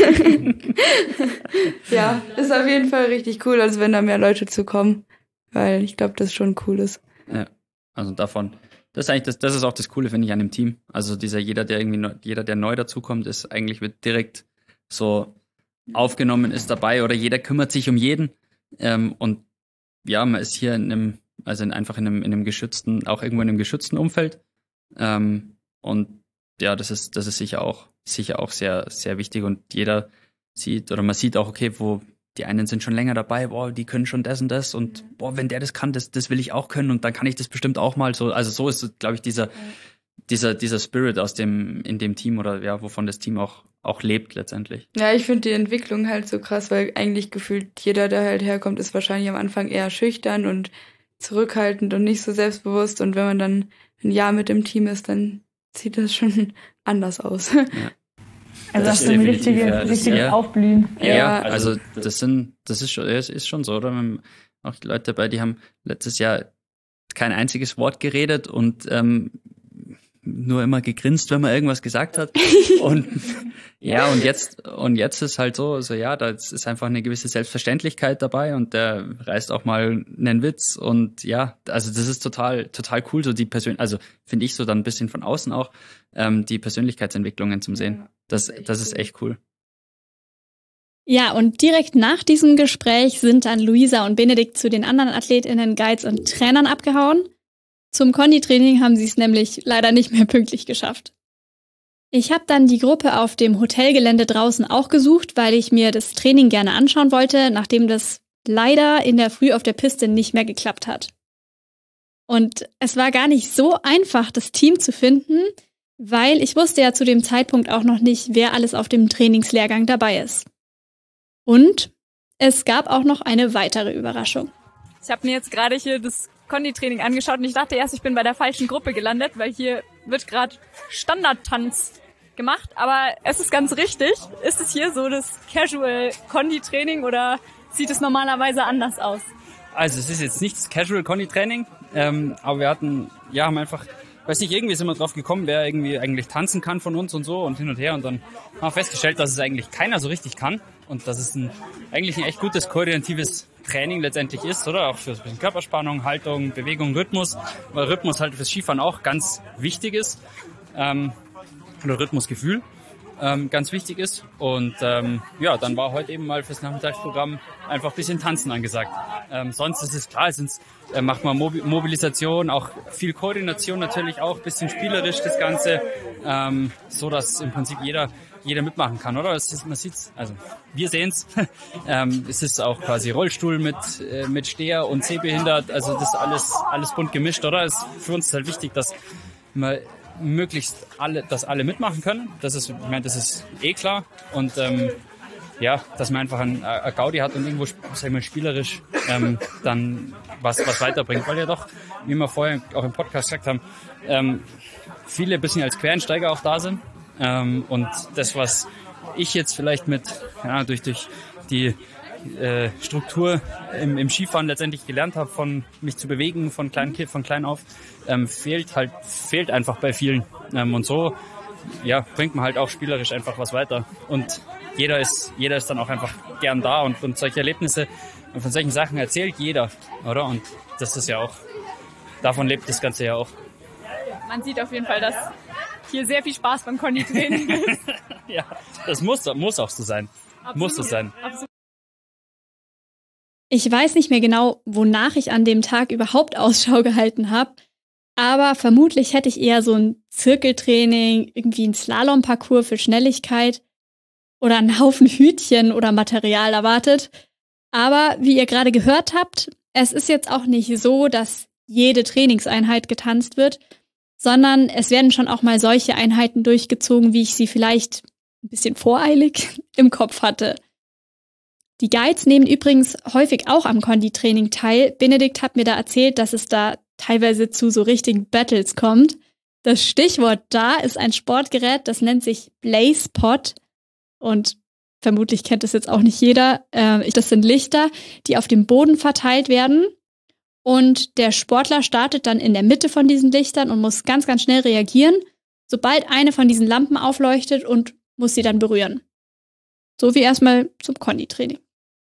Ja, ist auf jeden Fall richtig cool, also wenn da mehr Leute zu kommen, weil ich glaube, das schon cool ist. Ja, also davon. Das ist eigentlich das, das ist auch das Coole, finde ich, an dem Team. Also dieser jeder, der irgendwie neu, jeder, der neu dazukommt, ist eigentlich wird direkt so aufgenommen, ist dabei oder jeder kümmert sich um jeden. Ähm, und ja, man ist hier in einem, also in, einfach in einem, in einem geschützten, auch irgendwo in einem geschützten Umfeld. Ähm, und ja, das ist, das ist sicher auch, sicher auch sehr, sehr wichtig und jeder sieht oder man sieht auch, okay, wo die einen sind schon länger dabei, boah, die können schon das und das und boah, wenn der das kann, das, das will ich auch können und dann kann ich das bestimmt auch mal so. Also so ist, glaube ich, dieser, ja. dieser, dieser Spirit aus dem, in dem Team oder ja, wovon das Team auch, auch lebt letztendlich. Ja, ich finde die Entwicklung halt so krass, weil eigentlich gefühlt jeder, der halt herkommt, ist wahrscheinlich am Anfang eher schüchtern und zurückhaltend und nicht so selbstbewusst und wenn man dann ein Jahr mit dem Team ist, dann sieht das schon anders aus. Ja. Also das, das ist so ein richtige, ja, richtiges ja, Aufblühen. Ja, ja, also das sind, das ist schon, es ist schon so, oder? Wir haben auch die Leute dabei, die haben letztes Jahr kein einziges Wort geredet und ähm, nur immer gegrinst, wenn man irgendwas gesagt hat. Und ja, und jetzt und jetzt ist halt so, so ja, da ist einfach eine gewisse Selbstverständlichkeit dabei und der reißt auch mal einen Witz und ja, also das ist total total cool, so die Persön also finde ich so dann ein bisschen von außen auch ähm, die Persönlichkeitsentwicklungen zum Sehen. Das das ist echt cool. Ja, und direkt nach diesem Gespräch sind dann Luisa und Benedikt zu den anderen AthletInnen, Guides und Trainern abgehauen. Zum Konditraining haben sie es nämlich leider nicht mehr pünktlich geschafft. Ich habe dann die Gruppe auf dem Hotelgelände draußen auch gesucht, weil ich mir das Training gerne anschauen wollte, nachdem das leider in der Früh auf der Piste nicht mehr geklappt hat. Und es war gar nicht so einfach, das Team zu finden, weil ich wusste ja zu dem Zeitpunkt auch noch nicht, wer alles auf dem Trainingslehrgang dabei ist. Und es gab auch noch eine weitere Überraschung. Ich habe mir jetzt gerade hier das Konditraining angeschaut und ich dachte erst, ich bin bei der falschen Gruppe gelandet, weil hier wird gerade Standardtanz gemacht, aber es ist ganz richtig. Ist es hier so das Casual Konditraining oder sieht es normalerweise anders aus? Also es ist jetzt nicht das Casual Konditraining, ähm, aber wir hatten, ja, haben einfach, weiß nicht, irgendwie sind wir drauf gekommen, wer irgendwie eigentlich tanzen kann von uns und so und hin und her und dann haben wir festgestellt, dass es eigentlich keiner so richtig kann und dass es ein, eigentlich ein echt gutes koordinatives Training letztendlich ist, oder? Auch für ein bisschen Körperspannung, Haltung, Bewegung, Rhythmus, weil Rhythmus halt fürs Skifahren auch ganz wichtig ist, ähm, oder Rhythmusgefühl ähm, ganz wichtig ist und ähm, ja, dann war heute eben mal fürs Nachmittagsprogramm einfach ein bisschen Tanzen angesagt. Ähm, sonst ist es klar, sonst äh, macht man Mobi- Mobilisation, auch viel Koordination natürlich auch, ein bisschen spielerisch das Ganze, ähm, so dass im Prinzip jeder jeder mitmachen kann, oder? Es ist, man sieht's, also wir sehen's. ähm, es ist auch quasi Rollstuhl mit äh, mit Steher und sehbehindert, also das ist alles alles bunt gemischt, oder? Es, für uns ist halt wichtig, dass man möglichst alle, dass alle mitmachen können. Das ist, ich meine, das ist eh klar und ähm, ja, dass man einfach ein, ein Gaudi hat und irgendwo, sag ich mal, spielerisch ähm, dann was was weiterbringt, weil ja doch, wie wir vorher auch im Podcast gesagt haben, ähm, viele ein bisschen als Quereinsteiger auch da sind. Ähm, und das, was ich jetzt vielleicht mit, ja, durch, durch die äh, Struktur im, im Skifahren letztendlich gelernt habe, von mich zu bewegen, von klein, von klein auf, ähm, fehlt halt, fehlt einfach bei vielen. Ähm, und so, ja, bringt man halt auch spielerisch einfach was weiter. Und jeder ist, jeder ist dann auch einfach gern da und, und solche Erlebnisse und von solchen Sachen erzählt jeder, oder? Und das ist ja auch, davon lebt das Ganze ja auch. Man sieht auf jeden Fall, dass hier sehr viel Spaß beim Konditraining ist. Ja, das muss, muss auch so sein. Absolut. Muss so sein. Absolut. Ich weiß nicht mehr genau, wonach ich an dem Tag überhaupt Ausschau gehalten habe, aber vermutlich hätte ich eher so ein Zirkeltraining, irgendwie ein Slalomparcours für Schnelligkeit oder einen Haufen Hütchen oder Material erwartet. Aber wie ihr gerade gehört habt, es ist jetzt auch nicht so, dass jede Trainingseinheit getanzt wird, sondern es werden schon auch mal solche Einheiten durchgezogen, wie ich sie vielleicht ein bisschen voreilig im Kopf hatte. Die Guides nehmen übrigens häufig auch am Konditraining teil. Benedikt hat mir da erzählt, dass es da teilweise zu so richtigen Battles kommt. Das Stichwort da ist ein Sportgerät, das nennt sich Blaze-Pod und vermutlich kennt das jetzt auch nicht jeder. Äh, das sind Lichter, die auf dem Boden verteilt werden. Und der Sportler startet dann in der Mitte von diesen Lichtern und muss ganz, ganz schnell reagieren, sobald eine von diesen Lampen aufleuchtet und muss sie dann berühren. So wie erstmal zum Konditraining.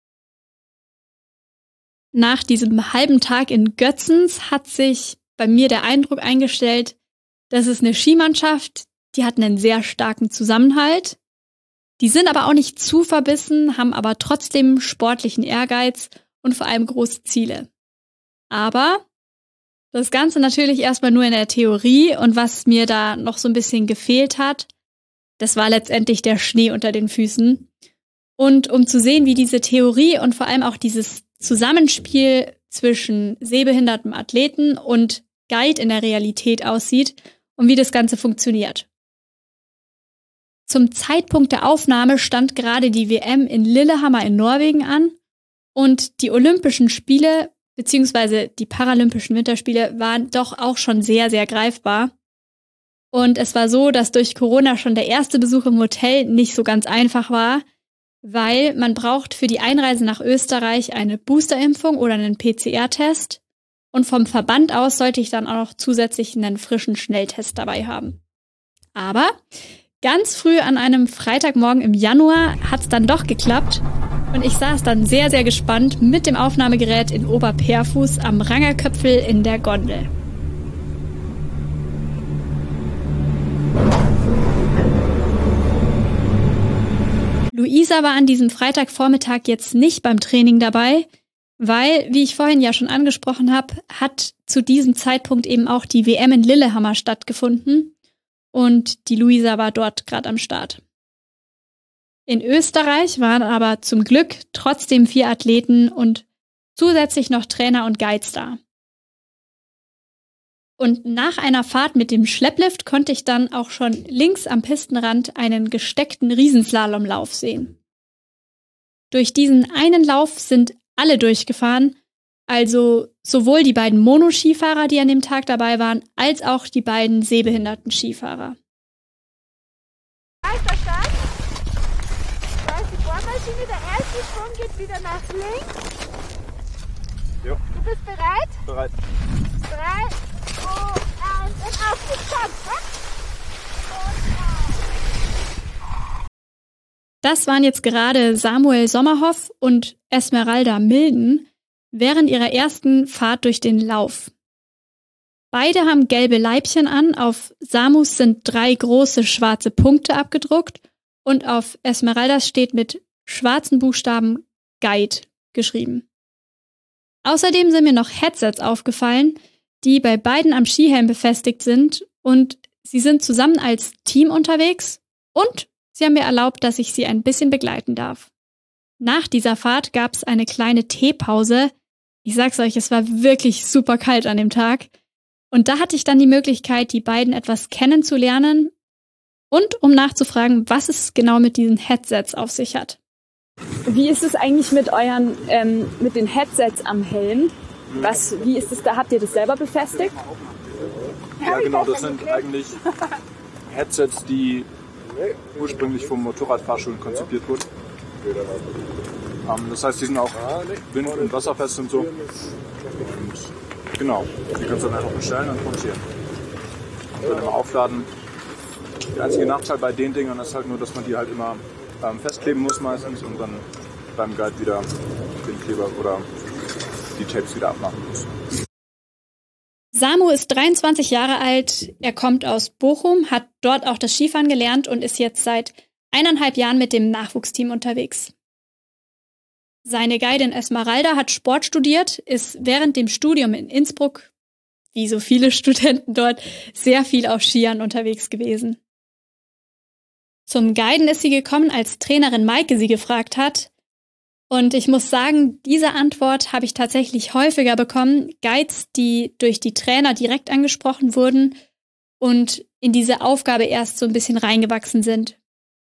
Nach diesem halben Tag in Götzens hat sich bei mir der Eindruck eingestellt, das ist eine Skimannschaft, die hat einen sehr starken Zusammenhalt. Die sind aber auch nicht zu verbissen, haben aber trotzdem sportlichen Ehrgeiz und vor allem große Ziele. Aber das Ganze natürlich erstmal nur in der Theorie und was mir da noch so ein bisschen gefehlt hat, das war letztendlich der Schnee unter den Füßen. Und um zu sehen, wie diese Theorie und vor allem auch dieses Zusammenspiel zwischen sehbehindertem Athleten und Guide in der Realität aussieht und wie das Ganze funktioniert. Zum Zeitpunkt der Aufnahme stand gerade die W M in Lillehammer in Norwegen an und die Olympischen Spiele beziehungsweise die Paralympischen Winterspiele waren doch auch schon sehr, sehr greifbar. Und es war so, dass durch Corona schon der erste Besuch im Hotel nicht so ganz einfach war, weil man braucht für die Einreise nach Österreich eine Boosterimpfung oder einen P C R-Test. Und vom Verband aus sollte ich dann auch noch zusätzlich einen frischen Schnelltest dabei haben. Aber ganz früh an einem Freitagmorgen im Januar hat es dann doch geklappt. Und ich saß dann sehr, sehr gespannt mit dem Aufnahmegerät in Oberpeerfuß am Rangerköpfel in der Gondel. Luisa war an diesem Freitagvormittag jetzt nicht beim Training dabei, weil, wie ich vorhin ja schon angesprochen habe, hat zu diesem Zeitpunkt eben auch die W M in Lillehammer stattgefunden und die Luisa war dort gerade am Start. In Österreich waren aber zum Glück trotzdem vier Athleten und zusätzlich noch Trainer und Guides da. Und nach einer Fahrt mit dem Schlepplift konnte ich dann auch schon links am Pistenrand einen gesteckten Riesenslalomlauf sehen. Durch diesen einen Lauf sind alle durchgefahren, also sowohl die beiden Monoskifahrer, die an dem Tag dabei waren, als auch die beiden sehbehinderten Skifahrer. Meisterstart. Da ist die Bohrmaschine, der erste Sprung geht wieder nach links. Jo. Du bist bereit? Bereit. Drei, zwei, eins und auf geht's, komm! Das waren jetzt gerade Samuel Sommerhoff und Esmeralda Milden während ihrer ersten Fahrt durch den Lauf. Beide haben gelbe Leibchen an, auf Samus sind drei große schwarze Punkte abgedruckt und auf Esmeraldas steht mit schwarzen Buchstaben Guide geschrieben. Außerdem sind mir noch Headsets aufgefallen, die bei beiden am Skihelm befestigt sind und sie sind zusammen als Team unterwegs und sie haben mir erlaubt, dass ich sie ein bisschen begleiten darf. Nach dieser Fahrt gab es eine kleine Teepause. Ich sag's euch, es war wirklich super kalt an dem Tag. Und da hatte ich dann die Möglichkeit, die beiden etwas kennenzulernen und um nachzufragen, was es genau mit diesen Headsets auf sich hat. Wie ist es eigentlich mit euren, ähm, mit den Headsets am Helm? Was, wie ist es da? Habt ihr das selber befestigt? Ja, genau, das sind eigentlich Headsets, die ursprünglich vom Motorradfahrschulen konzipiert wurden. Ähm, das heißt, die sind auch wind- und wasserfest und so. Und genau, die kannst du dann einfach bestellen und montieren. Und dann immer aufladen. Der einzige Nachteil bei den Dingern ist halt nur, dass man die halt immer ähm, festkleben muss meistens und dann beim Guide wieder den Kleber oder die Tapes wieder abmachen muss. Samu ist dreiundzwanzig Jahre alt, er kommt aus Bochum, hat dort auch das Skifahren gelernt und ist jetzt seit eineinhalb Jahren mit dem Nachwuchsteam unterwegs. Seine Guidin Esmeralda hat Sport studiert, ist während dem Studium in Innsbruck, wie so viele Studenten dort, sehr viel auf Skiern unterwegs gewesen. Zum Guiden ist sie gekommen, als Trainerin Maike sie gefragt hat. Und ich muss sagen, diese Antwort habe ich tatsächlich häufiger bekommen. Guides, die durch die Trainer direkt angesprochen wurden und in diese Aufgabe erst so ein bisschen reingewachsen sind.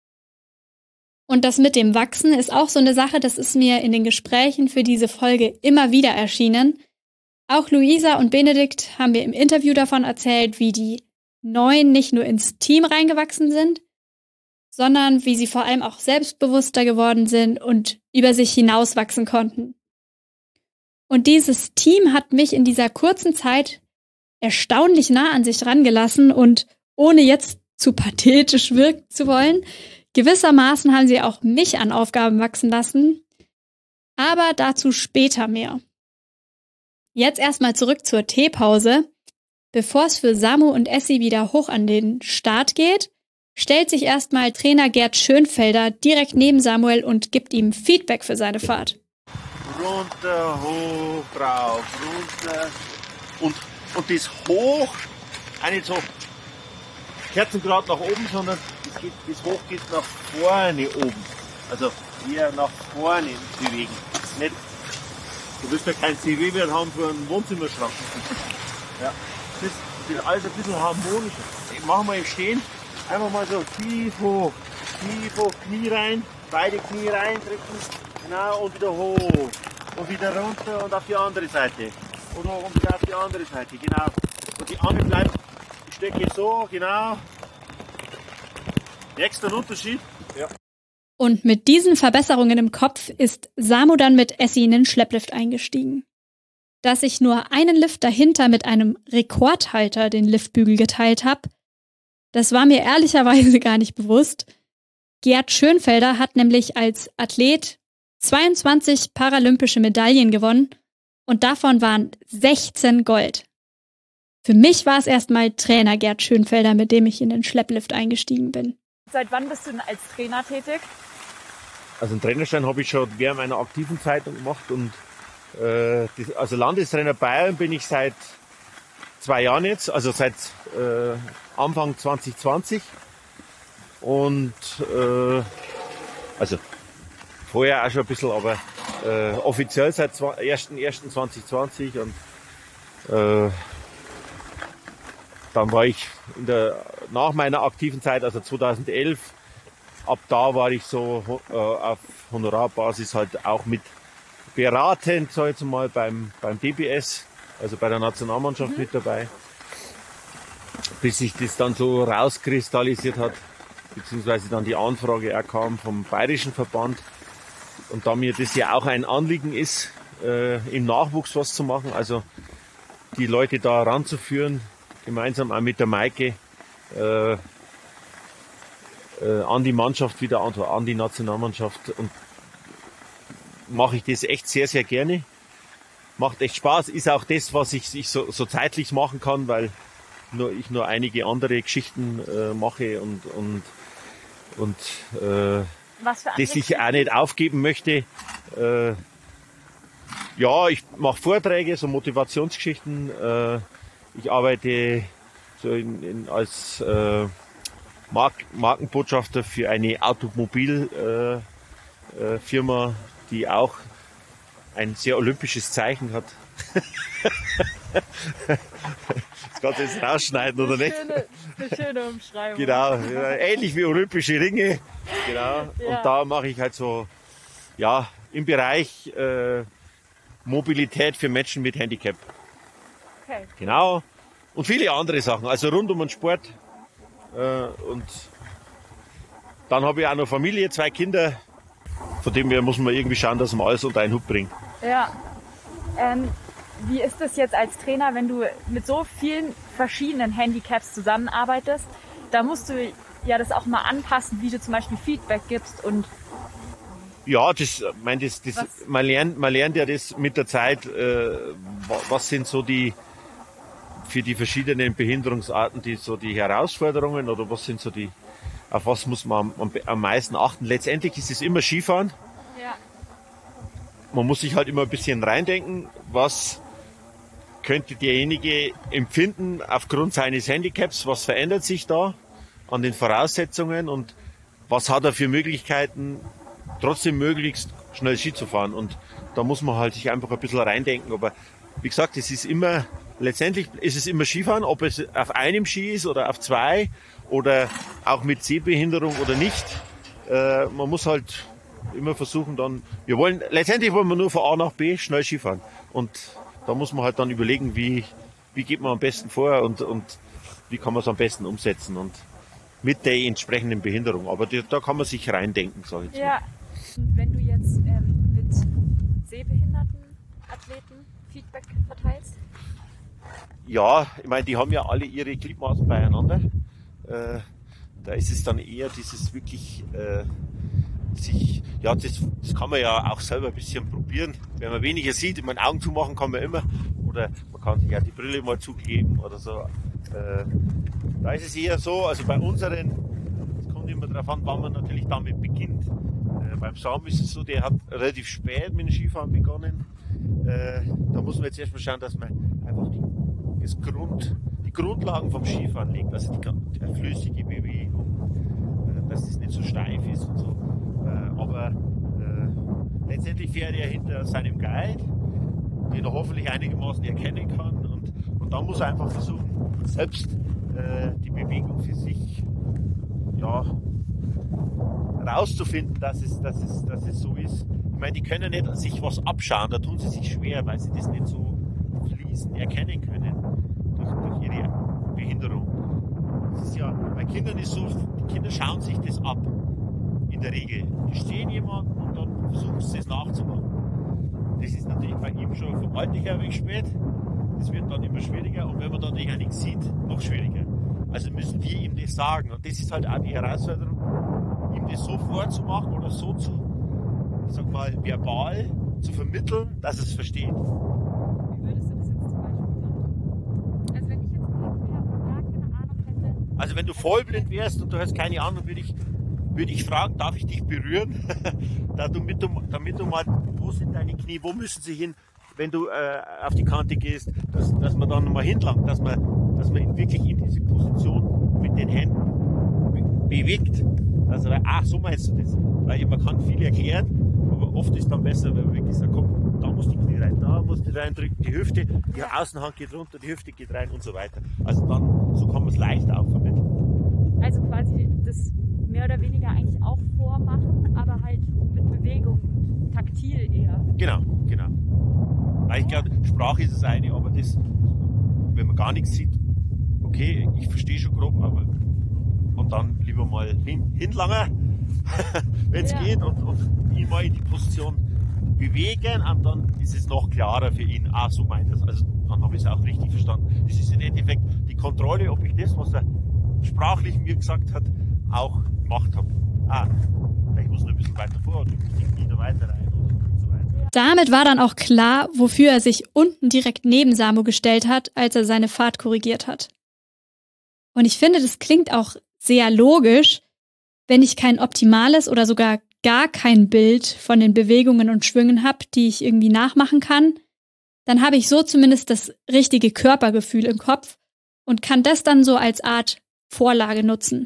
Und das mit dem Wachsen ist auch so eine Sache, das ist mir in den Gesprächen für diese Folge immer wieder erschienen. Auch Luisa und Benedikt haben mir im Interview davon erzählt, wie die Neuen nicht nur ins Team reingewachsen sind, sondern wie sie vor allem auch selbstbewusster geworden sind und über sich hinauswachsen konnten. Und dieses Team hat mich in dieser kurzen Zeit erstaunlich nah an sich rangelassen und ohne jetzt zu pathetisch wirken zu wollen, gewissermaßen haben sie auch mich an Aufgaben wachsen lassen, aber dazu später mehr. Jetzt erstmal zurück zur Teepause. Bevor es für Samu und Essi wieder hoch an den Start geht, stellt sich erstmal Trainer Gerd Schönfelder direkt neben Samuel und gibt ihm Feedback für seine Fahrt. Runter, hoch, drauf, runter und, und das hoch, auch nicht so kerzengerade nach oben, sondern das, geht, das hoch geht nach vorne oben. Also eher nach vorne bewegen. Nicht, du willst ja kein C W-Wert haben für einen Wohnzimmerschrank. Ja, das ist alles ein bisschen harmonischer. Machen wir im Stehen. Einfach mal so tief hoch, tief hoch, Knie rein, beide Knie reindrücken, genau, und wieder hoch, und wieder runter und auf die andere Seite, und hoch und wieder auf die andere Seite, genau, und die Arme bleibt, die Stöcke so, genau. Merkst du einen Unterschied? Ja. Und mit diesen Verbesserungen im Kopf ist Samu dann mit Essi in den Schlepplift eingestiegen. dass ich nur einen Lift dahinter mit einem Rekordhalter den Liftbügel geteilt habe. Das war mir ehrlicherweise gar nicht bewusst. Gerd Schönfelder hat nämlich als Athlet zweiundzwanzig paralympische Medaillen gewonnen und davon waren sechzehn Gold. Für mich war es erstmal Trainer Gerd Schönfelder, mit dem ich in den Schlepplift eingestiegen bin. Seit wann bist du denn als Trainer tätig? Also einen Trainerschein habe ich schon während meiner aktiven Zeit gemacht und äh, die, also Landestrainer Bayern bin ich seit zwei Jahren jetzt, also seit äh, Anfang zwanzig zwanzig und äh, also vorher auch schon ein bisschen, aber äh, offiziell seit ersten ersten zwanzig zwanzig und äh, dann war ich in der, nach meiner aktiven Zeit, also zweitausendelf, ab da war ich so äh, auf Honorarbasis halt auch mit beratend, sag ich jetzt mal, beim, beim D B S, also bei der Nationalmannschaft mhm. mit dabei, bis sich das dann so rauskristallisiert hat, beziehungsweise dann die Anfrage auch kam vom Bayerischen Verband und da mir das ja auch ein Anliegen ist, äh, im Nachwuchs was zu machen, also die Leute da ranzuführen, gemeinsam auch mit der Maike äh, äh, an die Mannschaft wieder, an die Nationalmannschaft und mache ich das echt sehr, sehr gerne. Macht echt Spaß, ist auch das, was ich, ich so, so zeitlich machen kann, weil nur, ich nur einige andere Geschichten äh, mache und, und, und äh, was für das ich auch nicht aufgeben möchte. Äh, ja, ich mache Vorträge, so Motivationsgeschichten. Äh, ich arbeite so in, in, als äh, Mark, Markenbotschafter für eine Automobilfirma, äh, äh, Firma, die auch ein sehr olympisches Zeichen hat. Das kannst du jetzt rausschneiden, oder nicht? Schöne, eine schöne Umschreibung. Genau, ja, ähnlich wie olympische Ringe. Genau. Ja. Und da mache ich halt so, ja, im Bereich äh, Mobilität für Menschen mit Handicap. Okay. Genau. Und viele andere Sachen, also rund um den Sport. Äh, und dann habe ich auch noch Familie, zwei Kinder. Von dem her muss man irgendwie schauen, dass man alles unter einen Hut bringt. Ja. Ähm, wie ist es jetzt als Trainer, wenn du mit so vielen verschiedenen Handicaps zusammenarbeitest? Da musst du ja das auch mal anpassen, wie du zum Beispiel Feedback gibst und ja, das, mein, das, das, man lernt, man lernt ja das mit der Zeit. Äh, was sind so die für die verschiedenen Behinderungsarten die so die Herausforderungen oder was sind so die auf was muss man am, am meisten achten? Letztendlich ist es immer Skifahren. Ja. Man muss sich halt immer ein bisschen reindenken, was könnte derjenige empfinden aufgrund seines Handicaps, was verändert sich da an den Voraussetzungen und was hat er für Möglichkeiten, trotzdem möglichst schnell Ski zu fahren. Und da muss man halt sich einfach ein bisschen reindenken. Aber wie gesagt, es ist immer, letztendlich ist es immer Skifahren, ob es auf einem Ski ist oder auf zwei oder auch mit Sehbehinderung oder nicht. Äh, man muss halt immer versuchen dann, wir wollen, letztendlich wollen wir nur von A nach B schnell Skifahren. Und da muss man halt dann überlegen, wie, wie geht man am besten vor und, und wie kann man es am besten umsetzen und mit der entsprechenden Behinderung. Aber die, da kann man sich reindenken, sag ich jetzt mal. Ja, und wenn du jetzt ähm, mit sehbehinderten Athleten Feedback verteilst? Ja, ich meine, die haben ja alle ihre Gliedmaßen beieinander. Äh, da ist es dann eher dieses wirklich äh, sich, ja, das, das kann man ja auch selber ein bisschen probieren. Wenn man weniger sieht, ich meine, Augen zumachen kann man immer. Oder man kann sich ja die Brille mal zugeben oder so. Äh, da ist es eher so, also bei unseren, es kommt immer darauf an, wann man natürlich damit beginnt. Äh, beim Sam ist es so, der hat relativ spät mit dem Skifahren begonnen. Äh, da muss man jetzt erstmal schauen, dass man einfach die, das Grund, die Grundlagen vom Skifahren legt, also die, die flüssige Bewegung, äh, dass es nicht so steif ist und so. Äh, aber äh, letztendlich fährt er hinter seinem Guide, den er hoffentlich einigermaßen erkennen kann. Und, und dann muss er einfach versuchen, selbst äh, die Bewegung für sich ja, rauszufinden, dass es, dass, es, dass es so ist. Ich meine, die können nicht sich was abschauen, da tun sie sich schwer, weil sie das nicht so fließend erkennen können durch, durch ihre Behinderung. Das ist ja, bei Kindern ist so, die Kinder schauen sich das ab. In der Regel. Die stehen jemanden und dann versuchen sie es nachzumachen. Das ist natürlich bei ihm schon vom Alter her ein wenig spät. Das wird dann immer schwieriger und wenn man dann natürlich auch nichts sieht, noch schwieriger. Also müssen wir ihm das sagen. Und das ist halt auch die Herausforderung, ihm das so vorzumachen oder so zu, ich sag mal, verbal zu vermitteln, dass er es versteht. Wie würdest du das jetzt zum Beispiel machen? Also wenn ich jetzt blind wäre und gar keine Ahnung hätte. Also wenn du vollblind wärst und du hast keine Ahnung, würde ich, würde ich fragen, darf ich dich berühren? damit, du, damit du mal, wo sind deine Knie, wo müssen sie hin, wenn du äh, auf die Kante gehst, dass, dass man dann nochmal hinlangt, dass man, dass man wirklich in diese Position mit den Händen be- bewegt. Also, ach, so meinst du das. Weil man kann viel erklären, aber oft ist dann besser, wenn man wirklich sagt, komm, da muss die Knie rein, da muss die reindrücken, die Hüfte, die Außenhand geht runter, die Hüfte geht rein und so weiter. Also dann, so kann man es leichter auch vermitteln. Also quasi das mehr oder weniger eigentlich auch vormachen, aber halt mit Bewegung, taktil eher. Genau, genau. Weil ich glaube, Sprache ist das eine, aber das, wenn man gar nichts sieht, okay, ich verstehe schon grob, aber und dann lieber mal hin, hinlangen, wenn es ja. geht, und, und ihn mal in die Position bewegen, und dann ist es noch klarer für ihn. Ah, so meint er es. Also dann habe ich es auch richtig verstanden. Das ist im Endeffekt die Kontrolle, ob ich das, was er sprachlich mir gesagt hat, auch gemacht habe. Ah, ich muss noch ein bisschen weiter vor, und ich muss die Knie noch weiter rein. Damit war dann auch klar, wofür er sich unten direkt neben Samu gestellt hat, als er seine Fahrt korrigiert hat. Und ich finde, das klingt auch sehr logisch, wenn ich kein optimales oder sogar gar kein Bild von den Bewegungen und Schwüngen habe, die ich irgendwie nachmachen kann, dann habe ich so zumindest das richtige Körpergefühl im Kopf und kann das dann so als Art Vorlage nutzen.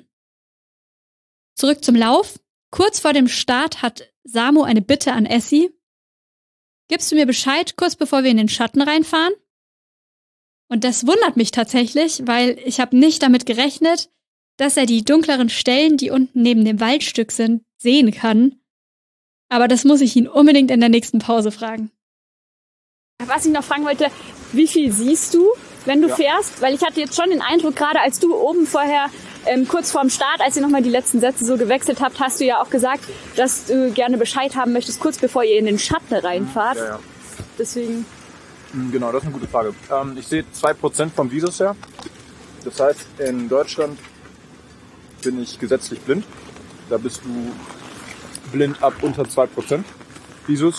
Zurück zum Lauf. Kurz vor dem Start hat Samu eine Bitte an Essi. Gibst du mir Bescheid, kurz bevor wir in den Schatten reinfahren? Und das wundert mich tatsächlich, weil ich habe nicht damit gerechnet, dass er die dunkleren Stellen, die unten neben dem Waldstück sind, sehen kann. Aber das muss ich ihn unbedingt in der nächsten Pause fragen. Was ich noch fragen wollte, wie viel siehst du, wenn du ja. fährst? Weil ich hatte jetzt schon den Eindruck, gerade als du oben vorher, ähm, kurz vorm Start, als ihr nochmal die letzten Sätze so gewechselt habt, hast du ja auch gesagt, dass du gerne Bescheid haben möchtest, kurz bevor ihr in den Schatten reinfahrt. Ja, ja. Deswegen. Genau, das ist eine gute Frage. Ähm, ich sehe zwei Prozent vom Visus her. Das heißt, in Deutschland bin ich gesetzlich blind. Da bist du blind ab unter zwei Prozent Visus.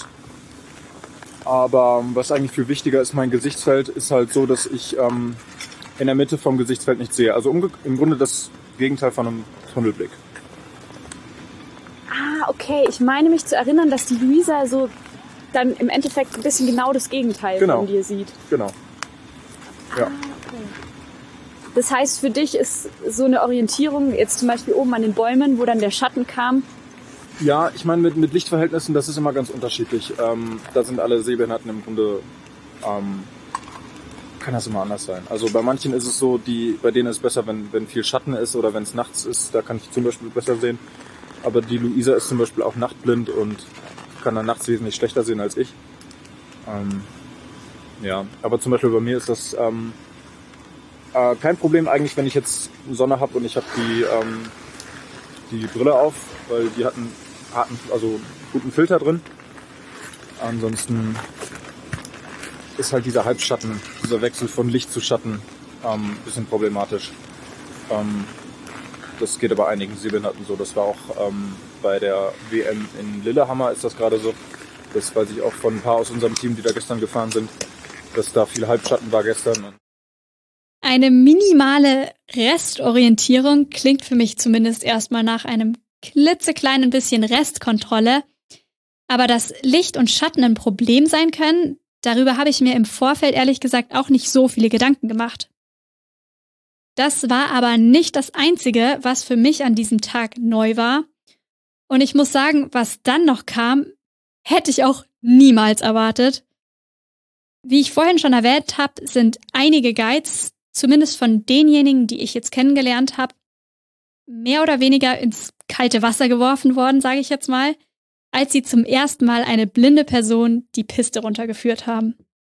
Aber was eigentlich viel wichtiger ist, mein Gesichtsfeld ist halt so, dass ich ähm, in der Mitte vom Gesichtsfeld nichts sehe. Also umge- im Grunde das Gegenteil von einem Tunnelblick. Ah, okay. Ich meine mich zu erinnern, dass die Luisa so dann im Endeffekt ein bisschen genau das Gegenteil genau. von dir sieht. Genau. Ja. Ah, okay. Das heißt, für dich ist so eine Orientierung, jetzt zum Beispiel oben an den Bäumen, wo dann der Schatten kam. Ja, ich meine, mit, mit Lichtverhältnissen, das ist immer ganz unterschiedlich. Ähm, da sind alle Sehbehinderten im Grunde, ähm, kann das immer anders sein. Also bei manchen ist es so, die, bei denen ist es besser, wenn, wenn viel Schatten ist oder wenn es nachts ist, da kann ich zum Beispiel besser sehen. Aber die Luisa ist zum Beispiel auch nachtblind und kann dann nachts wesentlich schlechter sehen als ich. Ähm, ja, aber zum Beispiel bei mir ist das ähm, äh, kein Problem eigentlich, wenn ich jetzt Sonne habe und ich habe die, ähm, die Brille auf, weil die hatten, hatten also guten Filter drin. Ansonsten ist halt dieser Halbschatten, dieser Wechsel von Licht zu Schatten ähm, ein bisschen problematisch. Ähm, das geht aber einigen Sehbehinderten so. Das war auch ähm, bei der W M in Lillehammer ist das gerade so. Das weiß ich auch von ein paar aus unserem Team, die da gestern gefahren sind, dass da viel Halbschatten war gestern. Eine minimale Restorientierung klingt für mich zumindest erstmal nach einem klitzekleinen bisschen Restkontrolle. Aber dass Licht und Schatten ein Problem sein können, darüber habe ich mir im Vorfeld ehrlich gesagt auch nicht so viele Gedanken gemacht. Das war aber nicht das Einzige, was für mich an diesem Tag neu war. Und ich muss sagen, was dann noch kam, hätte ich auch niemals erwartet. Wie ich vorhin schon erwähnt habe, sind einige Guides, zumindest von denjenigen, die ich jetzt kennengelernt habe, mehr oder weniger ins kalte Wasser geworfen worden, sage ich jetzt mal, als sie zum ersten Mal eine blinde Person die Piste runtergeführt haben.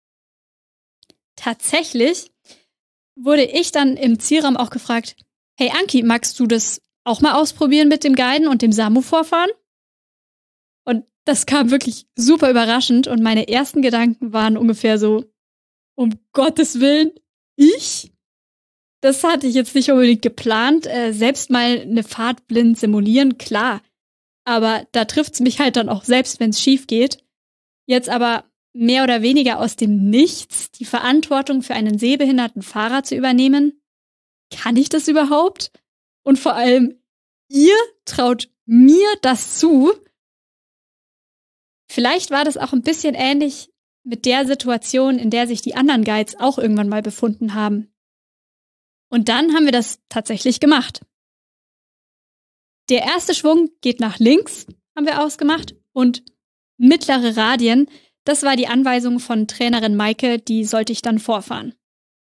Tatsächlich wurde ich dann im Zielraum auch gefragt, hey Anki, magst du das auch mal ausprobieren mit dem Guiden und dem Samu vorfahren? Und das kam wirklich super überraschend und meine ersten Gedanken waren ungefähr so, um Gottes Willen, ich? Das hatte ich jetzt nicht unbedingt geplant. Äh, selbst mal eine Fahrt blind simulieren, klar. Aber da trifft's mich halt dann auch selbst, wenn es schief geht. Jetzt aber mehr oder weniger aus dem Nichts die Verantwortung für einen sehbehinderten Fahrer zu übernehmen. Kann ich das überhaupt? Und vor allem, ihr traut mir das zu? Vielleicht war das auch ein bisschen ähnlich mit der Situation, in der sich die anderen Guides auch irgendwann mal befunden haben. Und dann haben wir das tatsächlich gemacht. Der erste Schwung geht nach links, haben wir ausgemacht, und mittlere Radien, das war die Anweisung von Trainerin Maike, die sollte ich dann vorfahren.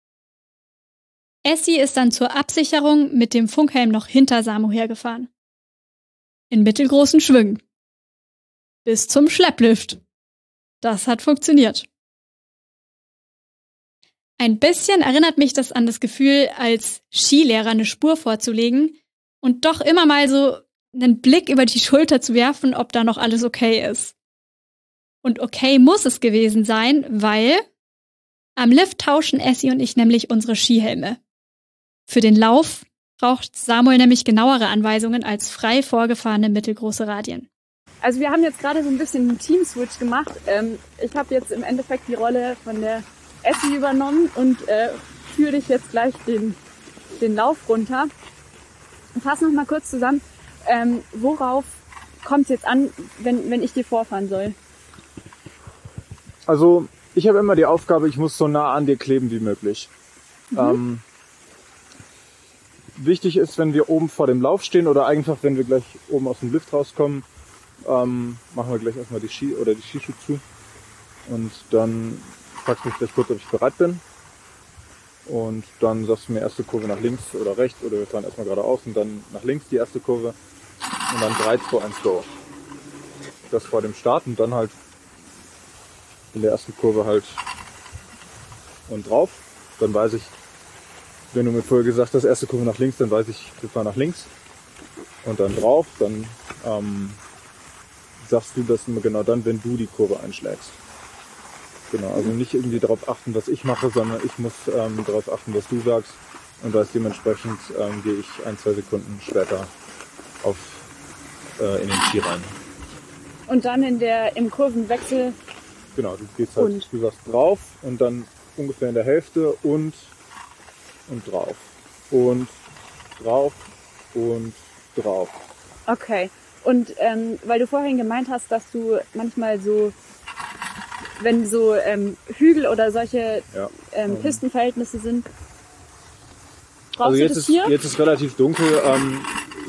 Essie ist dann zur Absicherung mit dem Funkhelm noch hinter Samu hergefahren. In mittelgroßen Schwüngen. Bis zum Schlepplift. Das hat funktioniert. Ein bisschen erinnert mich das an das Gefühl, als Skilehrer eine Spur vorzulegen und doch immer mal so einen Blick über die Schulter zu werfen, ob da noch alles okay ist. Und okay muss es gewesen sein, weil am Lift tauschen Essie und ich nämlich unsere Skihelme. Für den Lauf braucht Samuel nämlich genauere Anweisungen als frei vorgefahrene mittelgroße Radien. Also wir haben jetzt gerade so ein bisschen einen Team-Switch gemacht. Ähm, ich habe jetzt im Endeffekt die Rolle von der Essie übernommen und äh, führe dich jetzt gleich den, den Lauf runter. Fass noch mal kurz zusammen, ähm, worauf kommt es jetzt an, wenn, wenn ich dir vorfahren soll? Also ich habe immer die Aufgabe, ich muss so nah an dir kleben wie möglich. Mhm. Ähm, wichtig ist, wenn wir oben vor dem Lauf stehen oder einfach, wenn wir gleich oben aus dem Lift rauskommen, ähm, machen wir gleich erstmal die Ski oder die Skischuhe zu. Und dann fragst du mich gleich kurz, ob ich bereit bin. Und dann sagst du mir erste Kurve nach links oder rechts oder wir fahren erstmal geradeaus und dann nach links die erste Kurve. Und dann drei, zwei, eins, go. Das vor dem Start und dann halt in der ersten Kurve halt und drauf. Dann weiß ich, wenn du mir vorher gesagt hast, erste Kurve nach links, dann weiß ich, wir fahren nach links. Und dann drauf, dann ähm, sagst du das immer genau dann, wenn du die Kurve einschlägst. Genau, also nicht irgendwie darauf achten, was ich mache, sondern ich muss ähm, darauf achten, was du sagst. Und weiß dementsprechend ähm, gehe ich ein, zwei Sekunden später auf, äh, in den Ski rein. Und dann in der, im Kurvenwechsel. Genau, du gehst halt, und. du sagst drauf und dann ungefähr in der Hälfte und und drauf. Und drauf und drauf. Okay. Und ähm, weil du vorhin gemeint hast, dass du manchmal so, wenn so ähm, Hügel oder solche ja. ähm, Pistenverhältnisse sind, brauchst also du jetzt das ist, hier? Jetzt ist relativ dunkel. Ähm,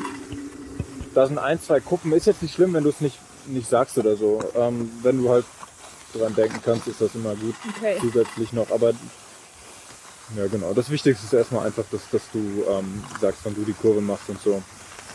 da sind ein, zwei Kuppen. Ist jetzt nicht schlimm, wenn du es nicht, nicht sagst oder so. Ähm, wenn du halt dran denken kannst, ist das immer gut. Okay. Zusätzlich noch. Aber ja, genau. Das Wichtigste ist erstmal einfach, dass, dass du ähm, sagst, wann du die Kurve machst und so.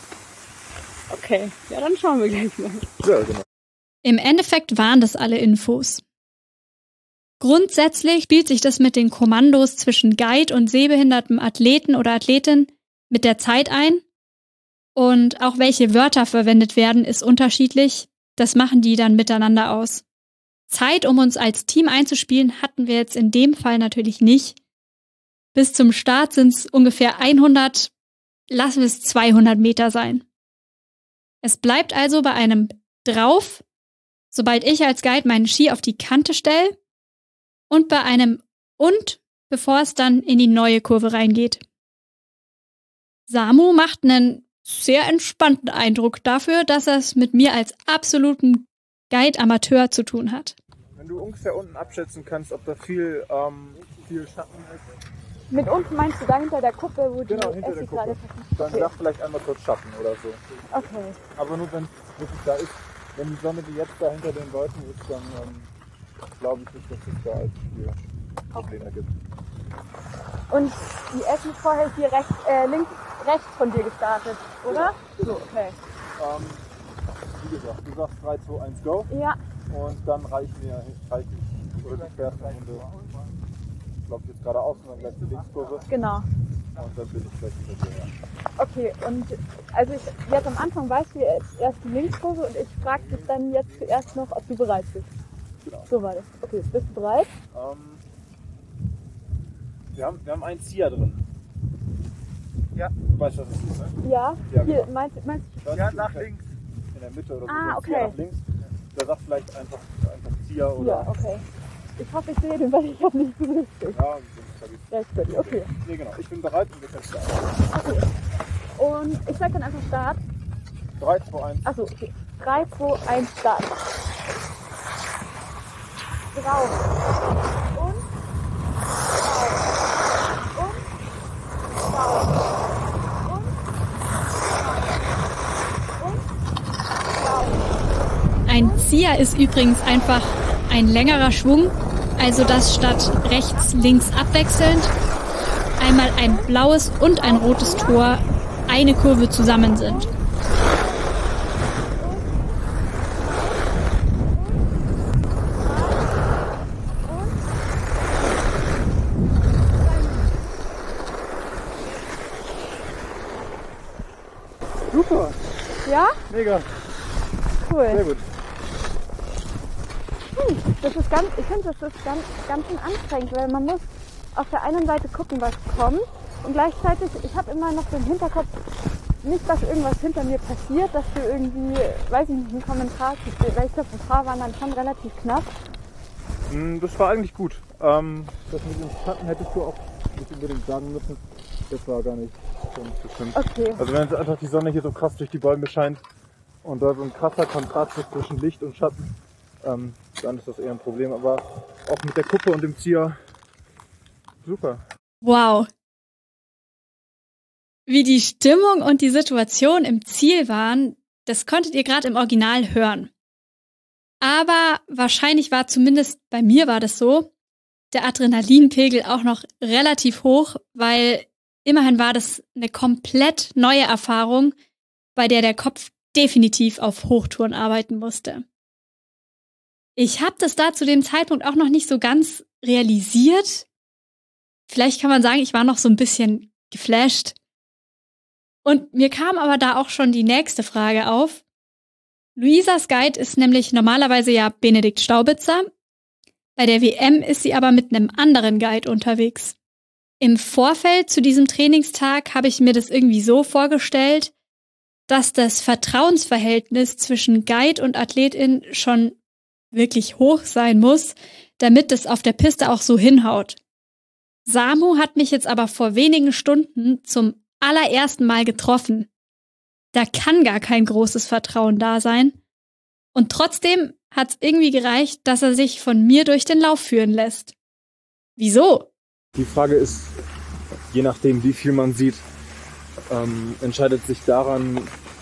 Okay, ja, dann schauen wir gleich mal. Ja, genau. Im Endeffekt waren das alle Infos. Grundsätzlich spielt sich das mit den Kommandos zwischen Guide und sehbehindertem Athleten oder Athletin mit der Zeit ein. Und auch welche Wörter verwendet werden, ist unterschiedlich. Das machen die dann miteinander aus. Zeit, um uns als Team einzuspielen, hatten wir jetzt in dem Fall natürlich nicht. Bis zum Start sind es ungefähr hundert, lassen wir es zweihundert Meter sein. Es bleibt also bei einem Drauf, sobald ich als Guide meinen Ski auf die Kante stelle, und bei einem Und, bevor es dann in die neue Kurve reingeht. Samu macht einen sehr entspannten Eindruck dafür, dass er es mit mir als absoluten Guide-Amateur zu tun hat. Wenn du ungefähr unten abschätzen kannst, ob da viel, ähm, viel Schatten ist. Mit unten meinst du da hinter der Kuppe, wo genau, die hinter der Essie gerade versucht? Dann sag vielleicht einmal kurz Schatten oder so. Okay. Aber nur wenn es wirklich da ist. Wenn die Sonne, die jetzt da hinter den Leuten ist, dann ähm, glaube ich nicht, dass es da als viel Probleme gibt. Und die Essie ist vorher hier rechts, äh, links, rechts von dir gestartet, oder? Ja. So, okay. Ähm, wie gesagt, du sagst drei, zwei, eins, go. Ja. Und dann reich mir, reich ich, oder du fährst eine Runde, ich glaube jetzt geradeaus und dann gleich die Linkskurve. Genau. Und dann bin ich gleich wieder hier. Okay, und also ich jetzt am Anfang weißt du jetzt erst die Linkskurve und ich frage dich dann jetzt zuerst noch, ob du bereit bist. Genau. So war das. Okay, bist du bereit? Ähm, wir, haben, wir haben einen Zieher drin. Ja. Du weißt, was das ist, ne? Ja. Ja, Hier, genau. meinst, meinst du? Ja, nach links. In der Mitte oder so. Ah, so okay. Zieher nach links. Da sagt vielleicht einfach, einfach Zieher oder... Ja, okay. Ich hoffe, ich sehe den, weil ich habe nicht gerüstet. Ja, Ja, ich bin, okay. Nee, genau. Ich bin bereit und wir können starten. Okay. Und ich sag dann einfach Start. drei, zwei, eins. Achso, okay. drei, zwei, eins, Start. Drauf. Und drauf. Und drauf. Und drauf. Und drauf. Ein Zieher ist übrigens einfach ein längerer Schwung, also dass statt rechts, links abwechselnd einmal ein blaues und ein rotes Tor eine Kurve zusammen sind. Super. Ja? Mega. Cool. Sehr gut. Hm, das ist ganz, ich finde, das ist ganz, ganz schön anstrengend, weil man muss auf der einen Seite gucken, was kommt und gleichzeitig, ich habe immer noch so im Hinterkopf, nicht, dass irgendwas hinter mir passiert, dass du irgendwie, weiß ich nicht, einen Kommentar kriegst, weil ich glaube, ein paar waren dann schon relativ knapp. Das war eigentlich gut. Ähm, das mit den Schatten hättest du auch nicht unbedingt sagen müssen. Das war gar nicht so schlimm. Okay. Also wenn jetzt einfach die Sonne hier so krass durch die Bäume scheint und da so ein krasser Kontrast ist zwischen Licht und Schatten, ähm, dann ist das eher ein Problem. Aber auch mit der Kuppe und dem Zieher, super. Wow. Wie die Stimmung und die Situation im Ziel waren, das konntet ihr gerade im Original hören. Aber wahrscheinlich war zumindest bei mir war das so, der Adrenalinpegel auch noch relativ hoch, weil immerhin war das eine komplett neue Erfahrung, bei der der Kopf definitiv auf Hochtouren arbeiten musste. Ich habe das da zu dem Zeitpunkt auch noch nicht so ganz realisiert. Vielleicht kann man sagen, ich war noch so ein bisschen geflasht. Und mir kam aber da auch schon die nächste Frage auf. Luisas Guide ist nämlich normalerweise ja Benedikt Staubitzer. Bei der W M ist sie aber mit einem anderen Guide unterwegs. Im Vorfeld zu diesem Trainingstag habe ich mir das irgendwie so vorgestellt, dass das Vertrauensverhältnis zwischen Guide und Athletin schon wirklich hoch sein muss, damit es auf der Piste auch so hinhaut. Samu hat mich jetzt aber vor wenigen Stunden zum allerersten Mal getroffen. Da kann gar kein großes Vertrauen da sein. Und trotzdem hat es irgendwie gereicht, dass er sich von mir durch den Lauf führen lässt. Wieso? Die Frage ist, je nachdem, wie viel man sieht, ähm, entscheidet sich daran,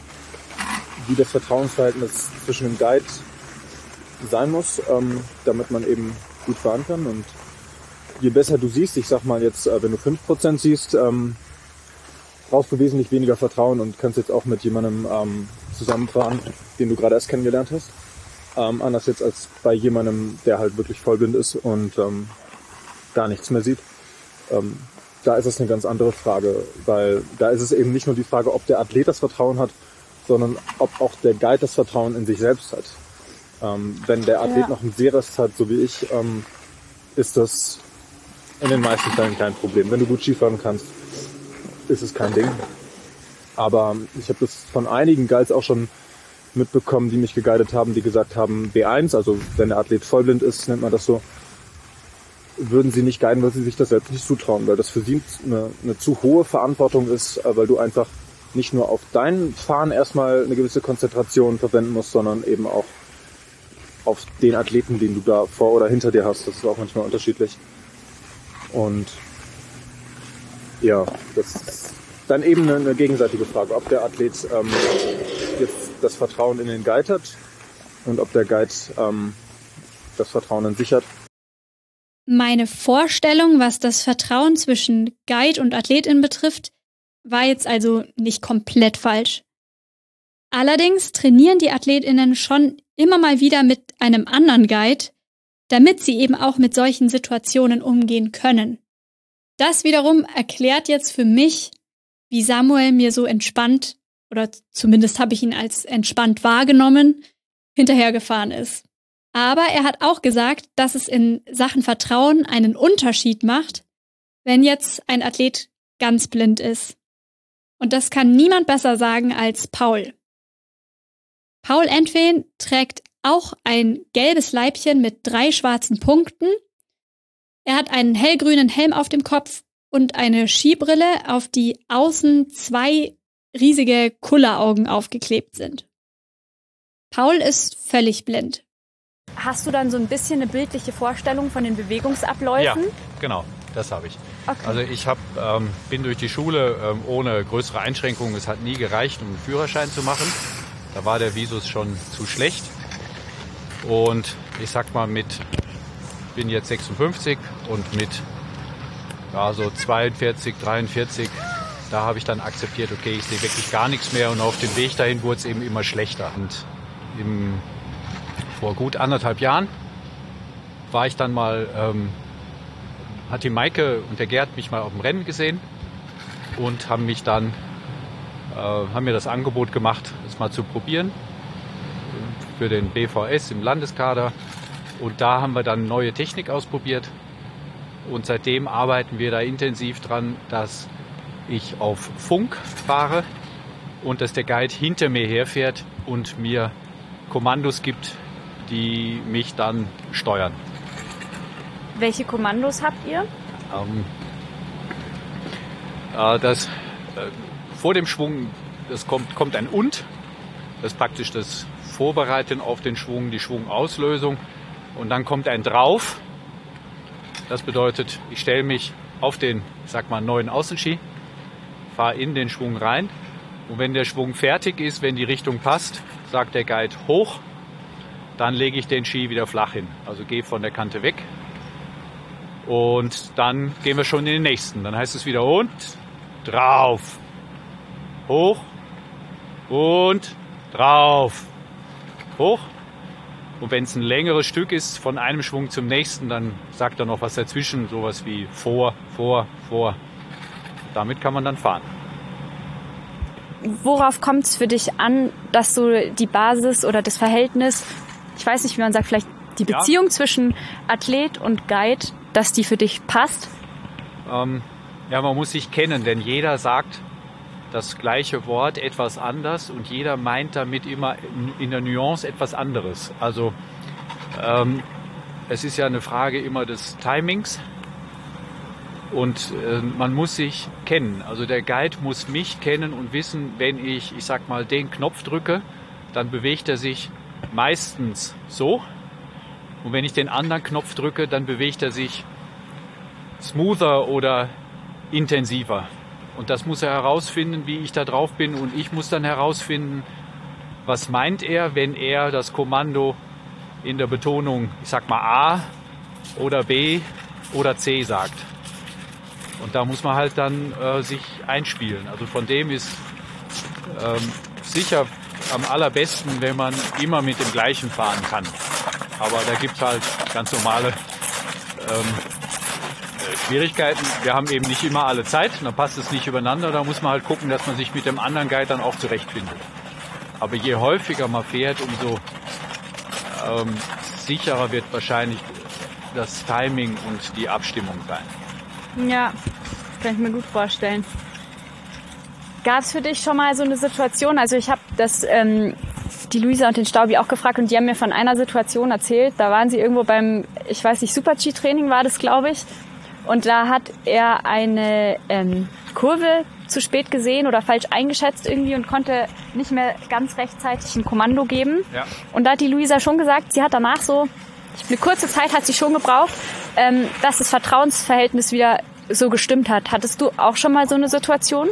wie das Vertrauensverhältnis zwischen dem Guide sein muss, ähm, damit man eben gut fahren kann. Und je besser du siehst, ich sag mal jetzt, äh, wenn du fünf Prozent siehst, ähm, brauchst du wesentlich weniger Vertrauen und kannst jetzt auch mit jemandem ähm, zusammenfahren, den du gerade erst kennengelernt hast. Ähm, anders jetzt als bei jemandem, der halt wirklich vollblind ist und ähm, gar nichts mehr sieht. Ähm, da ist es eine ganz andere Frage, weil da ist es eben nicht nur die Frage, ob der Athlet das Vertrauen hat, sondern ob auch der Guide das Vertrauen in sich selbst hat. Ähm, wenn der Athlet ja. noch einen Sehrest hat, so wie ich, ähm, ist das in den meisten Fällen kein Problem. Wenn du gut Skifahren kannst, ist es kein Ding. Aber ich habe das von einigen Guides auch schon mitbekommen, die mich geguidet haben, die gesagt haben, B eins, also wenn der Athlet vollblind ist, nennt man das so, würden sie nicht guiden, weil sie sich das selbst nicht zutrauen, weil das für sie eine, eine zu hohe Verantwortung ist, weil du einfach nicht nur auf dein Fahren erstmal eine gewisse Konzentration verwenden musst, sondern eben auch auf den Athleten, den du da vor oder hinter dir hast. Das ist auch manchmal unterschiedlich. Und ja, das ist dann eben eine, eine gegenseitige Frage, ob der Athlet ähm, jetzt das Vertrauen in den Guide hat und ob der Guide ähm, das Vertrauen in sich hat. Meine Vorstellung, was das Vertrauen zwischen Guide und Athletin betrifft, war jetzt also nicht komplett falsch. Allerdings trainieren die AthletInnen schon immer mal wieder mit einem anderen Guide, damit sie eben auch mit solchen Situationen umgehen können. Das wiederum erklärt jetzt für mich, wie Samuel mir so entspannt, oder zumindest habe ich ihn als entspannt wahrgenommen, hinterhergefahren ist. Aber er hat auch gesagt, dass es in Sachen Vertrauen einen Unterschied macht, wenn jetzt ein Athlet ganz blind ist. Und das kann niemand besser sagen als Paul. Paul Entwen trägt auch ein gelbes Leibchen mit drei schwarzen Punkten. Er hat einen hellgrünen Helm auf dem Kopf und eine Skibrille, auf die außen zwei riesige Kulleraugen aufgeklebt sind. Paul ist völlig blind. Hast du dann so ein bisschen eine bildliche Vorstellung von den Bewegungsabläufen? Ja, genau, das habe ich. Okay. Also ich hab, ähm, bin durch die Schule ähm, ohne größere Einschränkungen. Es hat nie gereicht, um einen Führerschein zu machen. Da war der Visus schon zu schlecht. Und ich sag mal, mit bin jetzt sechsundfünfzig und mit ja, so zweiundvierzig, dreiundvierzig, da habe ich dann akzeptiert, okay, ich sehe wirklich gar nichts mehr. Und auf dem Weg dahin wurde es eben immer schlechter. Und im, vor gut anderthalb Jahren war ich dann mal, ähm, hat die Maike und der Gerd mich mal auf dem Rennen gesehen und haben mich dann, äh, haben mir das Angebot gemacht, es mal zu probieren für den B V S im Landeskader. Und da haben wir dann neue Technik ausprobiert. Und seitdem arbeiten wir da intensiv dran, dass ich auf Funk fahre und dass der Guide hinter mir herfährt und mir Kommandos gibt, die mich dann steuern. Welche Kommandos habt ihr? Ähm, äh, das, äh, vor dem Schwung das kommt, kommt ein Und. Das ist praktisch das Vorbereiten auf den Schwung, die Schwungauslösung. Und dann kommt ein Drauf. Das bedeutet, ich stelle mich auf den, ich sag mal, neuen Außenski, fahre in den Schwung rein. Und wenn der Schwung fertig ist, wenn die Richtung passt, sagt der Guide hoch. Dann lege ich den Ski wieder flach hin. Also gehe von der Kante weg. Und dann gehen wir schon in den nächsten. Dann heißt es wieder und drauf. Hoch und drauf. Hoch. Und wenn es ein längeres Stück ist, von einem Schwung zum nächsten, dann sagt er noch was dazwischen, sowas wie vor, vor, vor. Damit kann man dann fahren. Worauf kommt es für dich an, dass du die Basis oder das Verhältnis, ich weiß nicht, wie man sagt, vielleicht die Beziehung ja. zwischen Athlet und Guide, dass die für dich passt? Ähm, ja, man muss sich kennen, denn jeder sagt das gleiche Wort etwas anders und jeder meint damit immer in, in der Nuance etwas anderes. Also ähm, es ist ja eine Frage immer des Timings und äh, man muss sich kennen. Also der Guide muss mich kennen und wissen, wenn ich, ich sag mal, den Knopf drücke, dann bewegt er sich meistens so. Und wenn ich den anderen Knopf drücke, dann bewegt er sich smoother oder intensiver. Und das muss er herausfinden, wie ich da drauf bin. Und ich muss dann herausfinden, was meint er, wenn er das Kommando in der Betonung, ich sag mal A oder B oder C sagt. Und da muss man halt dann äh, sich einspielen. Also von dem ist ähm, sicher am allerbesten, wenn man immer mit dem gleichen fahren kann. Aber da gibt es halt ganz normale ähm, Schwierigkeiten. Wir haben eben nicht immer alle Zeit, dann passt es nicht übereinander. Da muss man halt gucken, dass man sich mit dem anderen Guide dann auch zurechtfindet. Aber je häufiger man fährt, umso ähm, sicherer wird wahrscheinlich das Timing und die Abstimmung sein. Ja, kann ich mir gut vorstellen. Gab es für dich schon mal so eine Situation, also ich habe das ähm, die Luisa und den Staubi auch gefragt und die haben mir von einer Situation erzählt, da waren sie irgendwo beim, ich weiß nicht, Super-G-Training war das, glaube ich, und da hat er eine ähm, Kurve zu spät gesehen oder falsch eingeschätzt irgendwie und konnte nicht mehr ganz rechtzeitig ein Kommando geben. Ja. Und da hat die Luisa schon gesagt, sie hat danach so, eine kurze Zeit hat sie schon gebraucht, ähm, dass das Vertrauensverhältnis wieder so gestimmt hat. Hattest du auch schon mal so eine Situation?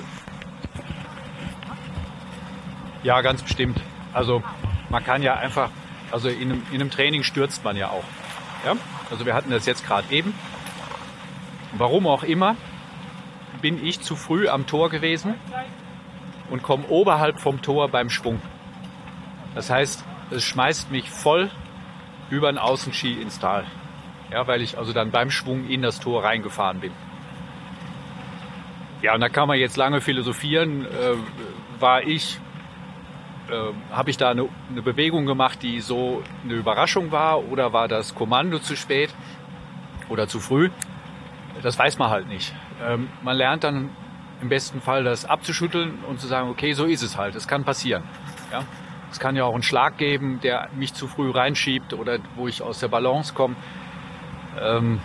Ja, ganz bestimmt. Also man kann ja einfach, also in einem, in einem Training stürzt man ja auch. Ja? Also wir hatten das jetzt gerade eben. Warum auch immer, bin ich zu früh am Tor gewesen und komme oberhalb vom Tor beim Schwung. Das heißt, es schmeißt mich voll über den Außenski ins Tal. Ja, weil ich also dann beim Schwung in das Tor reingefahren bin. Ja, und da kann man jetzt lange philosophieren. Äh, war ich, äh, habe ich da eine, eine Bewegung gemacht, die so eine Überraschung war, oder war das Kommando zu spät oder zu früh? Das weiß man halt nicht. Ähm, man lernt dann im besten Fall das abzuschütteln und zu sagen, okay, so ist es halt. Das kann passieren. Ja? Es kann ja auch einen Schlag geben, der mich zu früh reinschiebt oder wo ich aus der Balance komme. Ähm,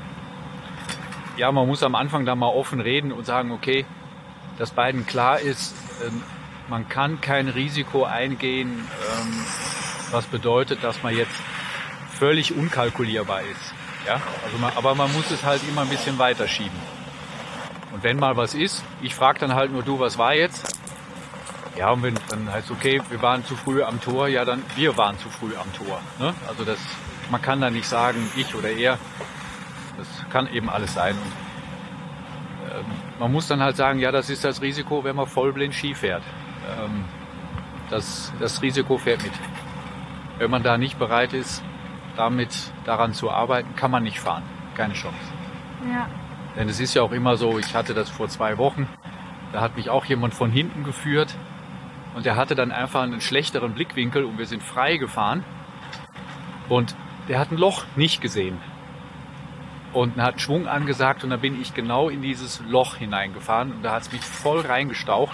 ja, man muss am Anfang da mal offen reden und sagen, okay, dass beiden klar ist, ähm, man kann kein Risiko eingehen, ähm, was bedeutet, dass man jetzt völlig unkalkulierbar ist. Ja? Also man, aber man muss es halt immer ein bisschen weiterschieben. Und wenn mal was ist, ich frage dann halt nur, du, was war jetzt? Ja, und wenn dann heißt okay, wir waren zu früh am Tor, ja dann, wir waren zu früh am Tor. Ne? Also das, man kann da nicht sagen, ich oder er. Das kann eben alles sein. Und, ähm, man muss dann halt sagen, ja, das ist das Risiko, wenn man vollblind Ski fährt. Ähm, das, das Risiko fährt mit. Wenn man da nicht bereit ist, damit daran zu arbeiten, kann man nicht fahren. Keine Chance. Ja. Denn es ist ja auch immer so, ich hatte das vor zwei Wochen, da hat mich auch jemand von hinten geführt und der hatte dann einfach einen schlechteren Blickwinkel und wir sind frei gefahren und der hat ein Loch nicht gesehen. Und hat Schwung angesagt und da bin ich genau in dieses Loch hineingefahren und da hat es mich voll reingestaucht.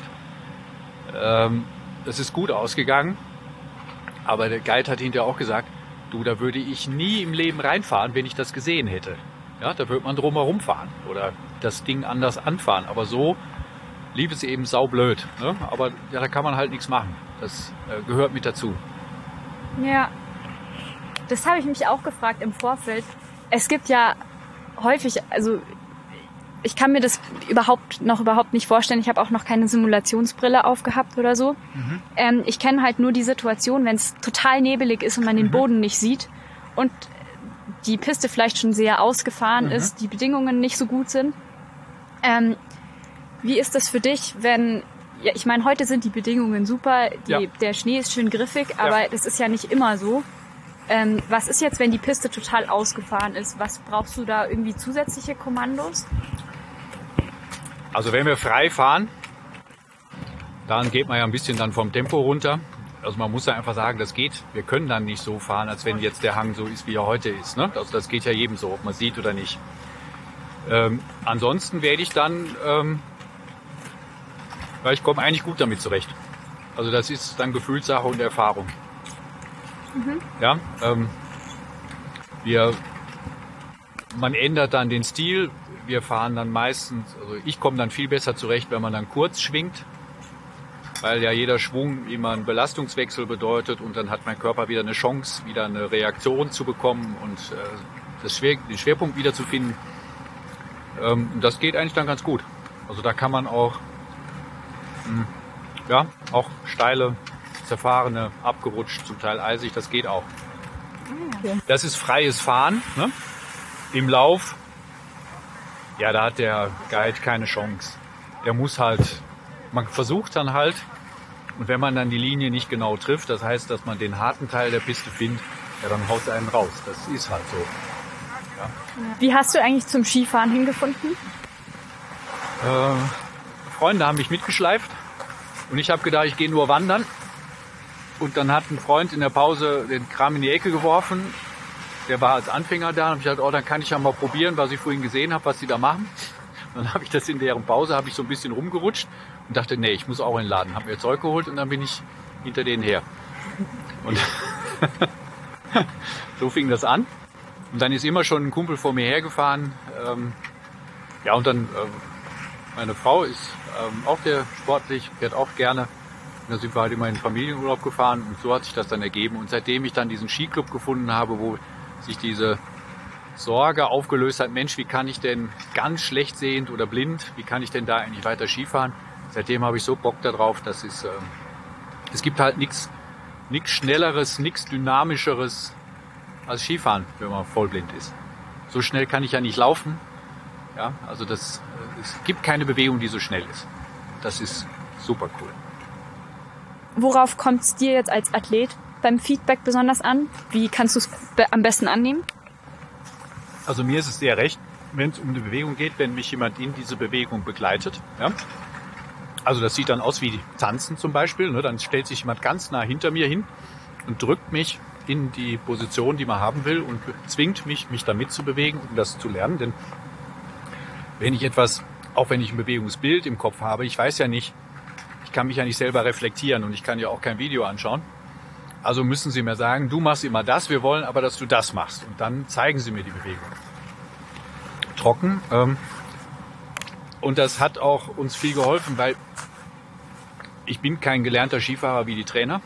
Ähm, das ist gut ausgegangen, aber der Guide hat hinterher auch gesagt, du, da würde ich nie im Leben reinfahren, wenn ich das gesehen hätte. Ja, da würde man drumherum fahren oder das Ding anders anfahren, aber so lief es eben saublöd. Ne? Aber ja, da kann man halt nichts machen, das äh, gehört mit dazu. Ja, das habe ich mich auch gefragt im Vorfeld. Es gibt ja häufig, also ich kann mir das überhaupt noch überhaupt nicht vorstellen. Ich habe auch noch keine Simulationsbrille aufgehabt oder so. Mhm. Ähm, ich kenne halt nur die Situation, wenn es total nebelig ist und man den mhm. Boden nicht sieht und die Piste vielleicht schon sehr ausgefahren mhm. ist, die Bedingungen nicht so gut sind. Ähm, wie ist das für dich, wenn, ja, ich meine, heute sind die Bedingungen super, die, ja. der Schnee ist schön griffig, aber ja. das ist ja nicht immer so. Ähm, was ist jetzt, wenn die Piste total ausgefahren ist? Was brauchst du da irgendwie zusätzliche Kommandos? Also wenn wir frei fahren, dann geht man ja ein bisschen dann vom Tempo runter. Also man muss ja einfach sagen, das geht. Wir können dann nicht so fahren, als wenn jetzt der Hang so ist, wie er heute ist. Ne? Also das geht ja jedem so, ob man sieht oder nicht. Ähm, ansonsten werde ich dann, ähm, weil ich komme eigentlich gut damit zurecht. Also das ist dann Gefühlssache und Erfahrung. Mhm. Ja, ähm, wir, man ändert dann den Stil. Wir fahren dann meistens, also ich komme dann viel besser zurecht, wenn man dann kurz schwingt, weil ja jeder Schwung immer einen Belastungswechsel bedeutet und dann hat mein Körper wieder eine Chance, wieder eine Reaktion zu bekommen und äh, das Schwer, den Schwerpunkt wieder zu finden. Ähm, das geht eigentlich dann ganz gut. Also da kann man auch, mh, ja, auch steile, zerfahrene, abgerutscht, zum Teil eisig, das geht auch. Okay. Das ist freies Fahren, ne? Im Lauf. Ja, da hat der Guide keine Chance. Der muss halt, man versucht dann halt, und wenn man dann die Linie nicht genau trifft, das heißt, dass man den harten Teil der Piste findet, ja, dann haut er einen raus. Das ist halt so. Ja. Wie hast du eigentlich zum Skifahren hingefunden? Äh, Freunde haben mich mitgeschleift und ich habe gedacht, ich gehe nur wandern. Und dann hat ein Freund in der Pause den Kram in die Ecke geworfen. Der war als Anfänger da und habe ich gedacht, oh, dann kann ich ja mal probieren, was ich vorhin gesehen habe, was die da machen. Und dann habe ich das in deren Pause, habe ich so ein bisschen rumgerutscht und dachte, nee, ich muss auch in den Laden. Habe mir Zeug geholt und dann bin ich hinter denen her. Und so fing das an. Und dann ist immer schon ein Kumpel vor mir hergefahren. Ähm, ja, und dann, äh, meine Frau ist ähm, auch sehr sportlich, fährt auch gerne. Und da sind wir halt immer in den Familienurlaub gefahren und so hat sich das dann ergeben. Und seitdem ich dann diesen Skiclub gefunden habe, wo sich diese Sorge aufgelöst hat, Mensch, wie kann ich denn ganz schlecht sehend oder blind, wie kann ich denn da eigentlich weiter Skifahren? Seitdem habe ich so Bock darauf, dass es, äh, es gibt halt nichts nichts Schnelleres, nichts Dynamischeres als Skifahren, wenn man vollblind ist. So schnell kann ich ja nicht laufen. Ja, also das, es gibt keine Bewegung, die so schnell ist. Das ist super cool. Worauf kommt es dir jetzt als Athlet beim Feedback besonders an? Wie kannst du es be- am besten annehmen? Also mir ist es sehr recht, wenn es um eine Bewegung geht, wenn mich jemand in diese Bewegung begleitet. Ja? Also das sieht dann aus wie Tanzen zum Beispiel. Ne? Dann stellt sich jemand ganz nah hinter mir hin und drückt mich in die Position, die man haben will und zwingt mich, mich da mitzubewegen, um das zu lernen. Denn wenn ich etwas, auch wenn ich ein Bewegungsbild im Kopf habe, ich weiß ja nicht, ich kann mich ja nicht selber reflektieren und ich kann ja auch kein Video anschauen. Also müssen Sie mir sagen, du machst immer das, wir wollen aber, dass du das machst. Und dann zeigen Sie mir die Bewegung. Trocken. Ähm, und das hat auch uns viel geholfen, weil ich bin kein gelernter Skifahrer wie die Trainer.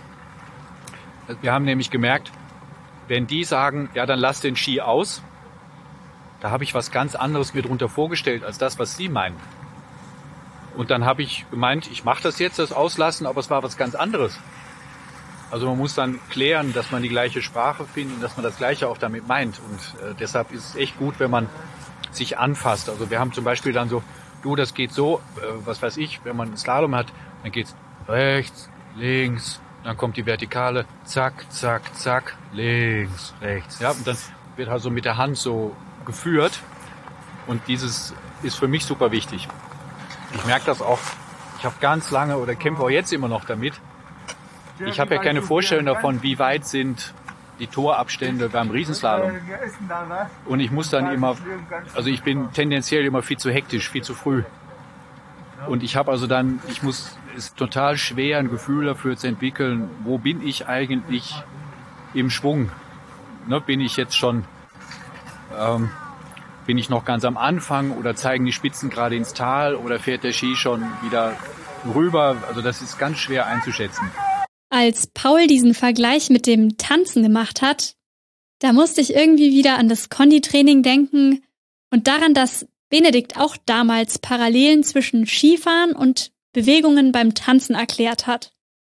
Wir haben nämlich gemerkt, wenn die sagen, ja, dann lass den Ski aus, da habe ich was ganz anderes mir drunter vorgestellt, als das, was sie meinen. Und dann habe ich gemeint, ich mache das jetzt, das Auslassen, aber es war was ganz anderes. Also man muss dann klären, dass man die gleiche Sprache findet und dass man das Gleiche auch damit meint. Und äh, deshalb ist es echt gut, wenn man sich anfasst. Also wir haben zum Beispiel dann so, du, das geht so, äh, was weiß ich, wenn man einen Slalom hat, dann geht's rechts, links, dann kommt die Vertikale, zack, zack, zack, links, rechts. Ja, und dann wird halt so mit der Hand so geführt. Und dieses ist für mich super wichtig. Ich merke das auch, ich habe ganz lange oder kämpfe auch jetzt immer noch damit. Ich habe ja keine Vorstellung davon, wie weit sind die Torabstände beim Riesenslalom. Und ich muss dann immer, also ich bin tendenziell immer viel zu hektisch, viel zu früh. Und ich habe also dann, ich muss, es ist total schwer, ein Gefühl dafür zu entwickeln, wo bin ich eigentlich im Schwung? Ne, bin ich jetzt schon, ähm, bin ich noch ganz am Anfang oder zeigen die Spitzen gerade ins Tal oder fährt der Ski schon wieder rüber? Also das ist ganz schwer einzuschätzen. Als Paul diesen Vergleich mit dem Tanzen gemacht hat, da musste ich irgendwie wieder an das Konditraining denken und daran, dass Benedikt auch damals Parallelen zwischen Skifahren und Bewegungen beim Tanzen erklärt hat.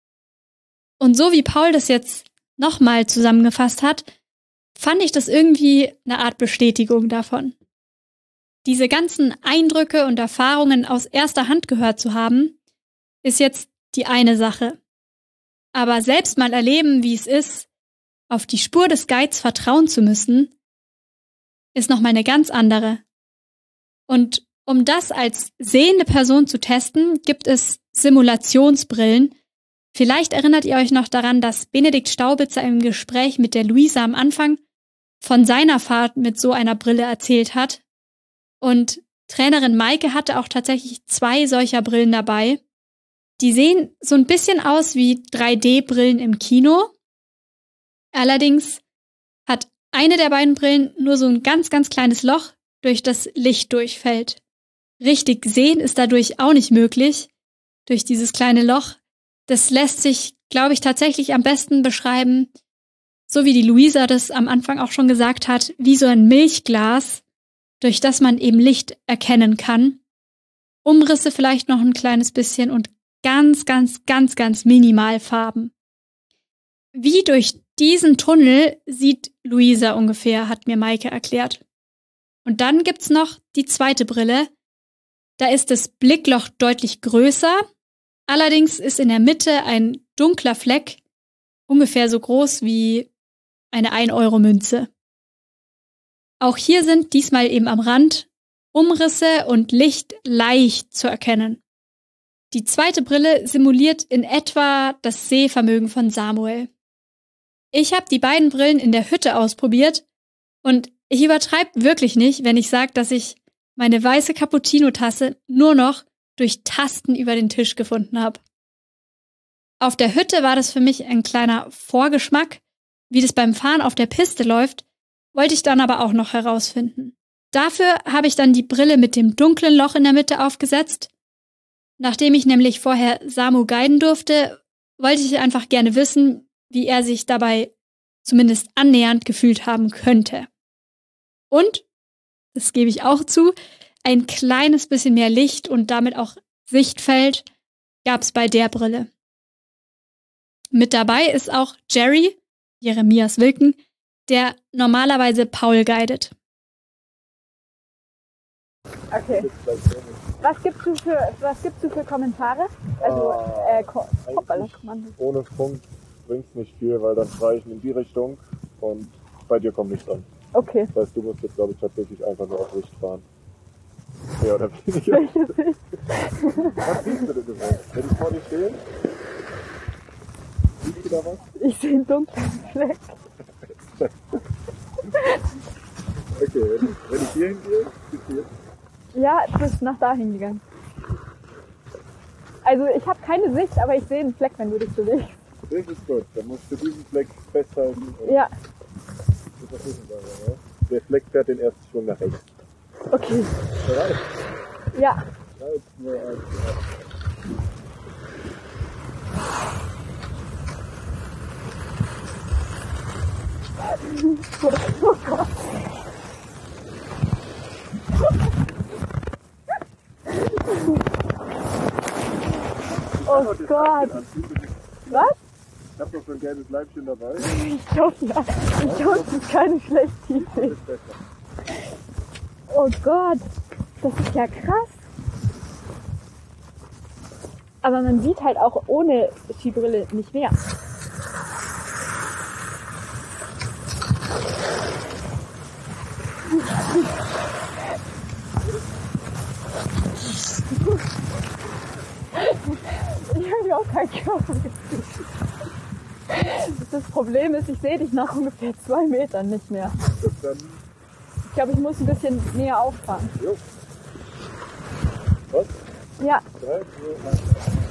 Und so wie Paul das jetzt nochmal zusammengefasst hat, fand ich das irgendwie eine Art Bestätigung davon. Diese ganzen Eindrücke und Erfahrungen aus erster Hand gehört zu haben, ist jetzt die eine Sache. Aber selbst mal erleben, wie es ist, auf die Spur des Guides vertrauen zu müssen, ist nochmal eine ganz andere. Und um das als sehende Person zu testen, gibt es Simulationsbrillen. Vielleicht erinnert ihr euch noch daran, dass Benedikt Staubitzer im Gespräch mit der Luisa am Anfang von seiner Fahrt mit so einer Brille erzählt hat. Und Trainerin Maike hatte auch tatsächlich zwei solcher Brillen dabei. Die sehen so ein bisschen aus wie drei D Brillen im Kino. Allerdings hat eine der beiden Brillen nur so ein ganz, ganz kleines Loch, durch das Licht durchfällt. Richtig sehen ist dadurch auch nicht möglich, durch dieses kleine Loch. Das lässt sich, glaube ich, tatsächlich am besten beschreiben, so wie die Luisa das am Anfang auch schon gesagt hat, wie so ein Milchglas, durch das man eben Licht erkennen kann. Umrisse vielleicht noch ein kleines bisschen und ganz, ganz, ganz, ganz minimal Farben. Wie durch diesen Tunnel sieht Luisa ungefähr, hat mir Maike erklärt. Und dann gibt's noch die zweite Brille. Da ist das Blickloch deutlich größer. Allerdings ist in der Mitte ein dunkler Fleck, ungefähr so groß wie eine ein-Euro-Münze. Auch hier sind diesmal eben am Rand Umrisse und Licht leicht zu erkennen. Die zweite Brille simuliert in etwa das Sehvermögen von Samuel. Ich habe die beiden Brillen in der Hütte ausprobiert und ich übertreibe wirklich nicht, wenn ich sage, dass ich meine weiße Cappuccino-Tasse nur noch durch Tasten über den Tisch gefunden habe. Auf der Hütte war das für mich ein kleiner Vorgeschmack. Wie das beim Fahren auf der Piste läuft, wollte ich dann aber auch noch herausfinden. Dafür habe ich dann die Brille mit dem dunklen Loch in der Mitte aufgesetzt. Nachdem ich nämlich vorher Samu guiden durfte, wollte ich einfach gerne wissen, wie er sich dabei zumindest annähernd gefühlt haben könnte. Und, das gebe ich auch zu, ein kleines bisschen mehr Licht und damit auch Sichtfeld gab es bei der Brille. Mit dabei ist auch Jerry, Jeremias Wilken, der normalerweise Paul guidet. Okay. Was gibst du für, was gibst du für Kommentare? Also, äh, Ko- Hoppala, Kommando. Ohne Funk bringt's nicht viel, weil dann fahre ich in die Richtung und bei dir kommt nichts an. Okay. Das heißt, du musst jetzt, glaube ich, tatsächlich einfach nur auf Sicht fahren. Ja, oder weniger. Welche Sicht? Was siehst du denn überhaupt? Wenn ich vor dir stehe? Siehst du da was? Ich sehe einen dunklen Fleck. Okay, wenn ich, wenn ich hier hingehe, bist du jetzt? Ja, du bist nach da hingegangen. Also ich habe keine Sicht, aber ich sehe einen Fleck, wenn du dich bewegst. Das ist gut, dann musst du diesen Fleck festhalten. Und ja. Der Fleck fährt den ersten Schwung nach rechts. Okay. Bereit? Ja. Eins, zwei, eins, Oh Gott. Oh Gott. Was? Ich hab doch so ein gelbes Leibchen dabei. Ich glaube, ja. Ich glaube, es ist keine schlechte Idee. Oh Gott. Das ist ja krass. Aber man sieht halt auch ohne Skibrille nicht mehr. Ich habe überhaupt kein Körpergefühl. Das Problem ist, ich sehe dich nach ungefähr zwei Metern nicht mehr. Ich glaube, ich muss ein bisschen näher auffahren. Jo. Was? Ja. Drei, zwei, eins.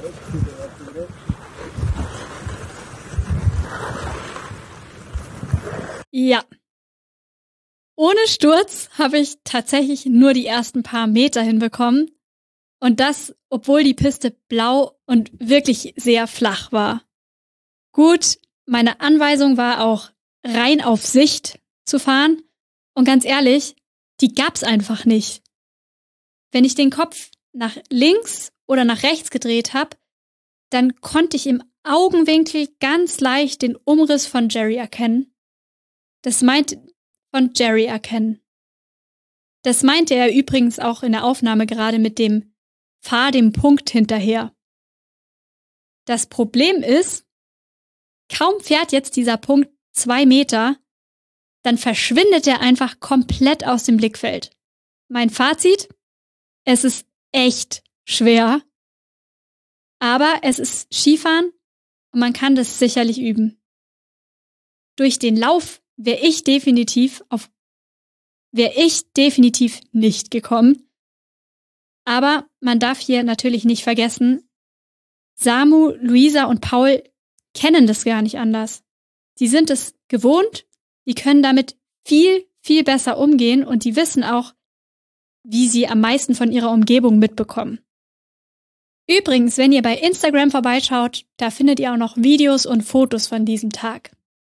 Ja. Ohne Sturz habe ich tatsächlich nur die ersten paar Meter hinbekommen. Und das, obwohl die Piste blau und wirklich sehr flach war. Gut, meine Anweisung war auch, rein auf Sicht zu fahren. Und ganz ehrlich, die gab's einfach nicht. Wenn ich den Kopf nach links oder nach rechts gedreht habe, dann konnte ich im Augenwinkel ganz leicht den Umriss von Jerry erkennen. Das meint von Jerry erkennen. Das meinte er übrigens auch in der Aufnahme gerade mit dem Fahr dem Punkt hinterher. Das Problem ist, kaum fährt jetzt dieser Punkt zwei Meter, dann verschwindet er einfach komplett aus dem Blickfeld. Mein Fazit? Es ist echt schwer. Aber es ist Skifahren und man kann das sicherlich üben. Durch den Lauf wäre ich definitiv auf, wäre ich definitiv nicht gekommen. Aber man darf hier natürlich nicht vergessen, Samu, Luisa und Paul kennen das gar nicht anders. Die sind es gewohnt, die können damit viel, viel besser umgehen und die wissen auch, wie sie am meisten von ihrer Umgebung mitbekommen. Übrigens, wenn ihr bei Instagram vorbeischaut, da findet ihr auch noch Videos und Fotos von diesem Tag.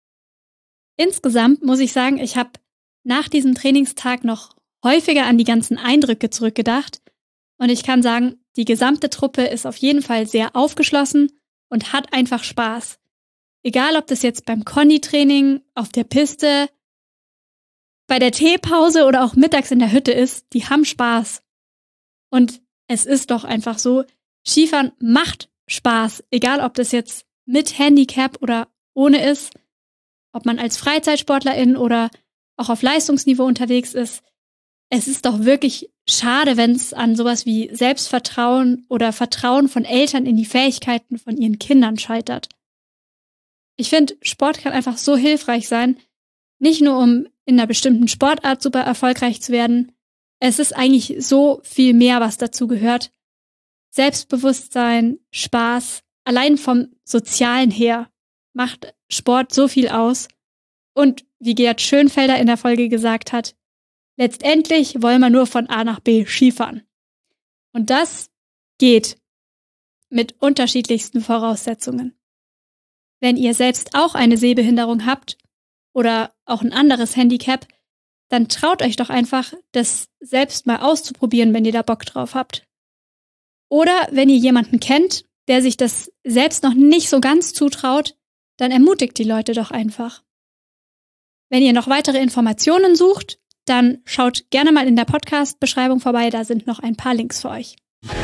Insgesamt muss ich sagen, ich habe nach diesem Trainingstag noch häufiger an die ganzen Eindrücke zurückgedacht und ich kann sagen, die gesamte Truppe ist auf jeden Fall sehr aufgeschlossen und hat einfach Spaß. Egal, ob das jetzt beim Konditraining, auf der Piste, bei der Teepause oder auch mittags in der Hütte ist, die haben Spaß. Und es ist doch einfach so, Skifahren macht Spaß, egal ob das jetzt mit Handicap oder ohne ist, ob man als Freizeitsportlerin oder auch auf Leistungsniveau unterwegs ist. Es ist doch wirklich schade, wenn es an sowas wie Selbstvertrauen oder Vertrauen von Eltern in die Fähigkeiten von ihren Kindern scheitert. Ich finde, Sport kann einfach so hilfreich sein, nicht nur um in einer bestimmten Sportart super erfolgreich zu werden. Es ist eigentlich so viel mehr, was dazu gehört. Selbstbewusstsein, Spaß, allein vom Sozialen her macht Sport so viel aus. Und wie Gerd Schönfelder in der Folge gesagt hat, letztendlich wollen wir nur von A nach B Skifahren. Und das geht mit unterschiedlichsten Voraussetzungen. Wenn ihr selbst auch eine Sehbehinderung habt oder auch ein anderes Handicap, dann traut euch doch einfach, das selbst mal auszuprobieren, wenn ihr da Bock drauf habt. Oder wenn ihr jemanden kennt, der sich das selbst noch nicht so ganz zutraut, dann ermutigt die Leute doch einfach. Wenn ihr noch weitere Informationen sucht, dann schaut gerne mal in der Podcast-Beschreibung vorbei, da sind noch ein paar Links für euch.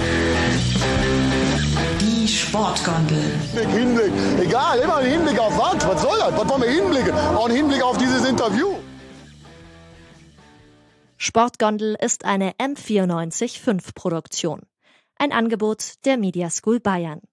Die Sportgondel. Hinblick, egal, immer ein Hinblick auf was? Was soll das? Was wollen wir hinblicken? Auch ein Hinblick auf dieses Interview. Sportgondel ist eine M vierundneunzig Komma fünf Produktion. Ein Angebot der Media School Bayern.